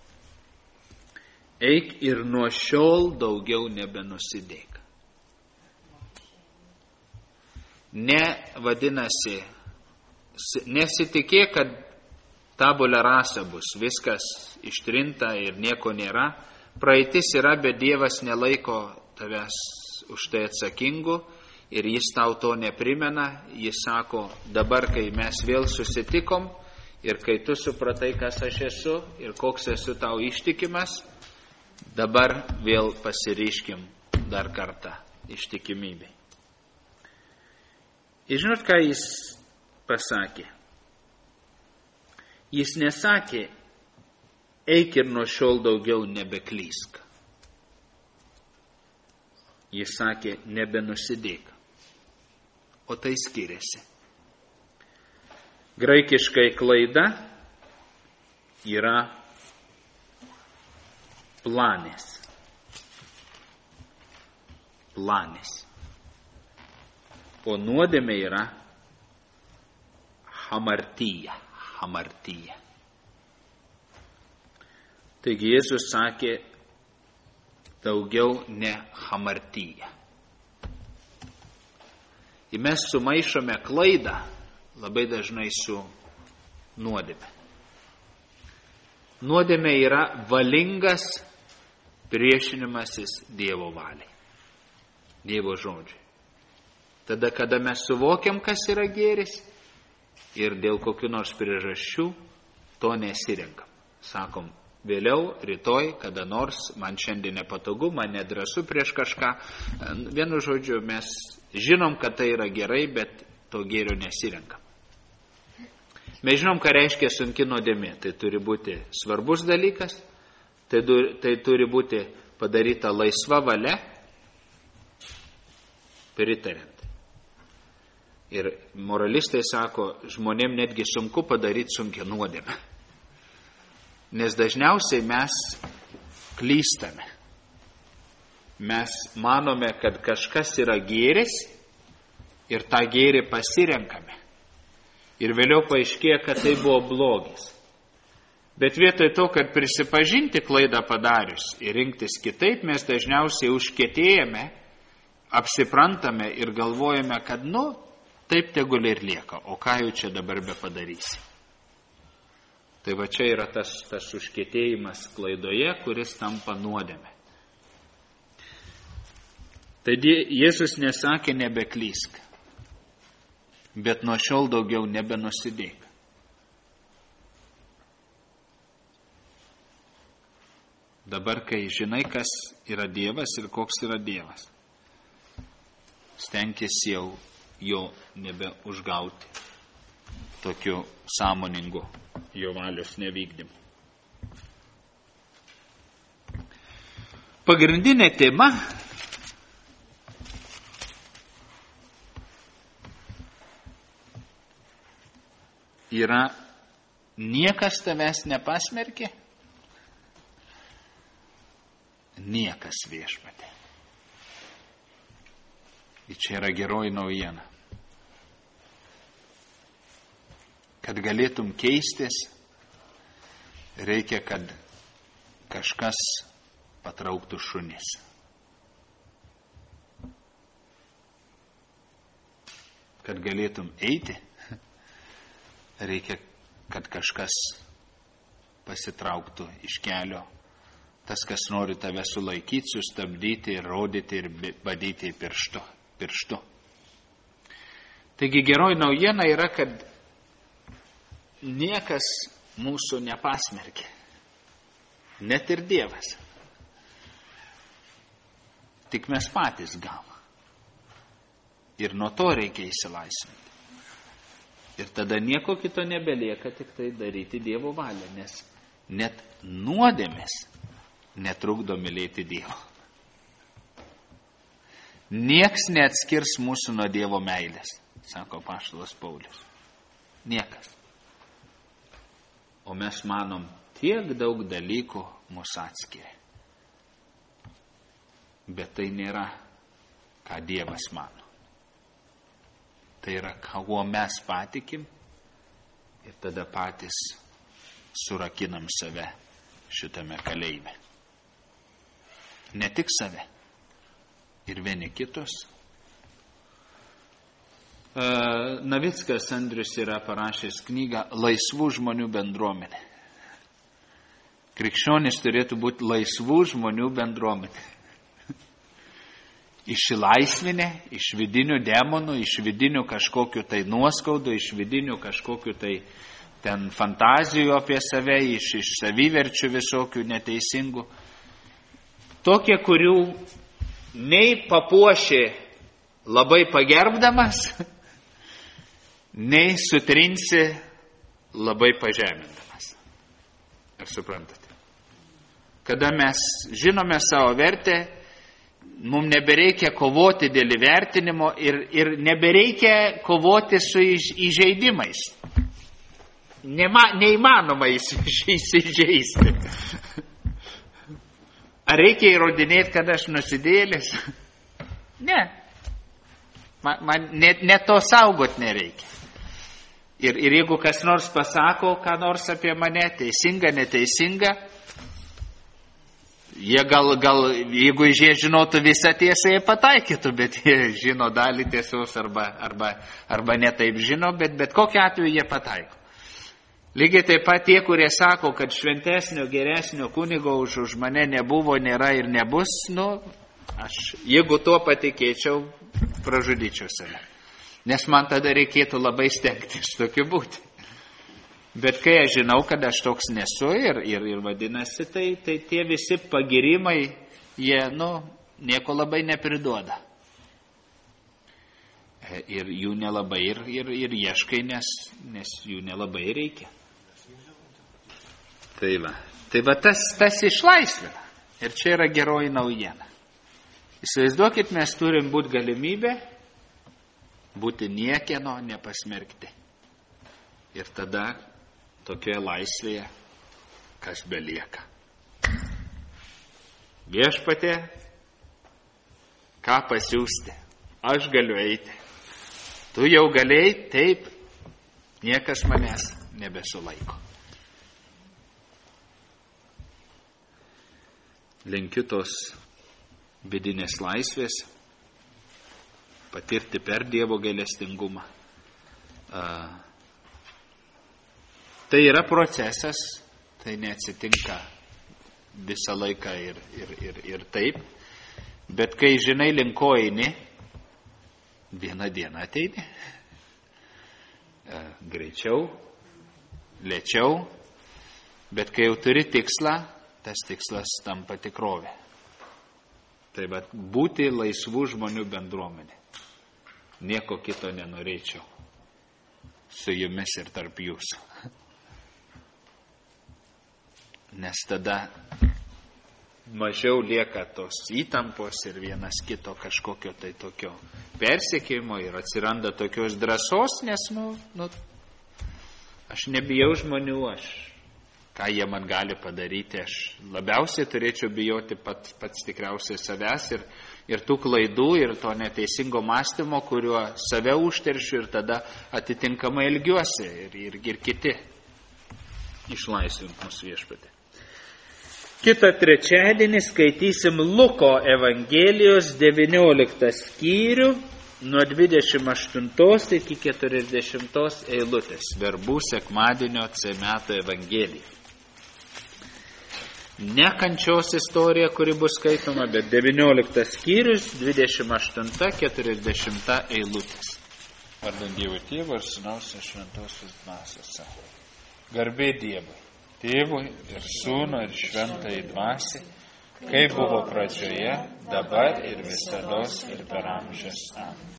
Eik ir nuo šiol daugiau nebenusidėk. Ne, vadinasi, nesitikėk, kad tabula rasa bus, viskas ištrinta ir nieko nėra. Praeitis yra, bet Dievas nelaiko tavęs už tai atsakingu ir jis tau to neprimena. Jis sako, dabar, kai mes vėl susitikom ir kai tu supratai, kas aš esu ir koks esu tau ištikimas, dabar vėl pasiryškim dar kartą ištikimybei. Ir žinot, ką jis pasakė? Jis nesakė, eik ir nuo šiol daugiau nebeklysk. Jis sakė, nebenusidėk. O tai skiriasi. Graikiškai klaida yra planis. Planis. O nuodėmė yra hamartyja, hamartyja. Taigi Jėzus sakė, daugiau ne hamartyja. Ir mes sumaišome klaidą labai dažnai su nuodėme. Nuodėmė yra valingas priešinimasis Dievo valiai, Dievo žodžiui. Tada, kada mes suvokiam, kas yra gėris ir dėl kokių nors priežasčių to nesirenkam. Sakom, vėliau, rytoj, kada nors, man šiandien nepatogu, man nedrąsu prieš kažką. Vienu žodžiu, mes žinom, kad tai yra gerai, bet to gėrio nesirenkam. Mes žinom, ką reiškia sunki nuodėmė. Tai turi būti svarbus dalykas, tai, tai turi būti padaryta laisva valia, pritariant. Ir moralistai sako, žmonėm netgi sunku padaryti sunkią nuodėmę. Nes dažniausiai mes klystame. Mes manome, kad kažkas yra gėris ir tą gėrį pasirenkame. Ir vėliau paaiškėja, kad tai buvo blogis. Bet vietoj to, kad prisipažinti klaidą padarius ir rinktis kitaip, mes dažniausiai užkietėjame, apsiprantame ir galvojame, kad, nu, taip tegul ir lieka, o ką jau čia dabar be padarysi. Tai va čia yra tas, tas užkietėjimas klaidoje, kuris tampa nuodėme. Tai Jėzus nesakė nebeklysk, bet nuo šiol daugiau nebenusidėk. Dabar, kai žinai, kas yra Dievas ir koks yra Dievas, stenkis jau jo nebeužgauti tokiu sąmoningu jo valios nevykdymu. Pagrindinė tema yra niekas tavęs nepasmerkė, niekas viešpatie. Ir čia yra geroji naujiena. Kad galėtum keistis, reikia, kad kažkas patrauktų šunis. Kad galėtum eiti, reikia, kad kažkas pasitrauktų iš kelio. Tas, kas nori tave sulaikyti, sustabdyti, rodyti ir badyti pirštu. pirštu. Taigi geroji naujiena yra, kad niekas mūsų nepasmerkė. Net ir Dievas. Tik mes patys gal. Ir nuo to reikia įsilaisvinti. Ir tada nieko kito nebelieka, tik tai daryti Dievo valią, nes net nuodėmės netrukdo mylėti Dievo. Nieks neatskirs mūsų nuo Dievo meilės, sako apaštalas Paulius. Niekas. O mes manom, tiek daug dalykų mūsų atskiria. Bet tai nėra, ką Dievas mano. Tai yra, kuo mes patikim ir tada patys surakinam save šitame kalėjime. Ne tik save, ir vieni kitus. Navickas Andrius yra parašęs knygą Laisvų žmonių bendruomenė. Krikščionys turėtų būti laisvų žmonių bendruomenė. Išsilaisvinę iš vidinių demonų, iš vidinių kažkokių tai nuoskaudų, iš vidinių kažkokių tai ten fantazijų apie save, iš, iš saviverčių visokių neteisingų. Tokie, kurių nei papuošė labai pagerbdamas, nei sutrinsi labai pažemindamas. Ar suprantate? Kada mes žinome savo vertę, mums nebereikia kovoti dėl įvertinimo ir, ir nebereikia kovoti su įžeidimais. Nema, neįmanoma įsižeisti. Ar reikia įrodinėti, kad aš nusidėlis? Ne. Man, man net, net to saugot nereikia. Ir, ir jeigu kas nors pasako, ką nors apie mane, teisinga, neteisinga, jie gal, gal, jeigu jie žinotų visą tiesą, jie pataikytų, bet jie žino dalį tiesos arba, arba, arba netaip žino, bet, bet kokiu atveju jie pataiko. Lygiai taip pat tie, kurie sako, kad šventesnio, geresnio kunigo už, už mane nebuvo, nėra ir nebus, nu, aš, jeigu tuo patikėčiau, pražudyčiau save. Nes man tada reikėtų labai stengtis tokiu būti. Bet kai aš žinau, kad aš toks nesu ir, ir, ir vadinasi, tai, tai tie visi pagirimai, jie, nu, nieko labai nepriduoda. Ir jų nelabai ir, ir, ir ieškai, nes, nes jų nelabai reikia. Tai va, tai va tas, tas išlaisvina. Ir čia yra geroji naujiena. Įsivaizduokit, mes turim būti galimybę, būti niekieno nepasmerkti. Ir tada tokioje laisvėje, kas belieka. Viešpatie, ką pasiųsti? Aš galiu eiti. Tu jau galėjai, taip, niekas manęs nebesulaiko. Linkiu tos vidinės laisvės, patirti per Dievo gailestingumą. Tai yra procesas, tai neatsitinka visą laiką ir, ir, ir, ir taip, bet kai žinai link ko eini, vieną dieną ateini. Greičiau, lėčiau, bet kai jau turi tikslą, tas tikslas tampa tikrovė. Tai bet būti laisvų žmonių bendruomenė. Nieko kito nenorėčiau su jumis ir tarp jūsų. Nes tada mažiau lieka tos įtampos ir vienas kito kažkokio tai tokio persekėjimo ir atsiranda tokios drąsos, nes, nu, nu, aš nebijau žmonių, aš, ką jie man gali padaryti, aš labiausiai turėčiau bijoti pats, pats tikriausiai savęs ir, ir tų klaidų ir to neteisingo mąstymo, kuriuo save užteršiu ir tada atitinkamai elgiuosi ir, ir, ir kiti išlaisvint mūsų Viešpatį. Kitą trečiadienį skaitysim Luko Evangelijos devynioliktą skyrių nuo dvidešimt aštuntos iki keturiasdešimtos eilutės. Verbų sekmadienio C metų Evangelija. Ne kančios istorija, kuri bus skaitoma, bet devynioliktas skyrius, dvidešimt aštunta keturiasdešimta eilutės. Vardant Dievo Tėvo ir Sūnaus ir Šventosios Dvasios. Garbė Dievui, Tėvui ir Sūnui ir Šventai Dvasiai, kaip buvo pradžioje, dabar ir visados ir per amžius. Amen.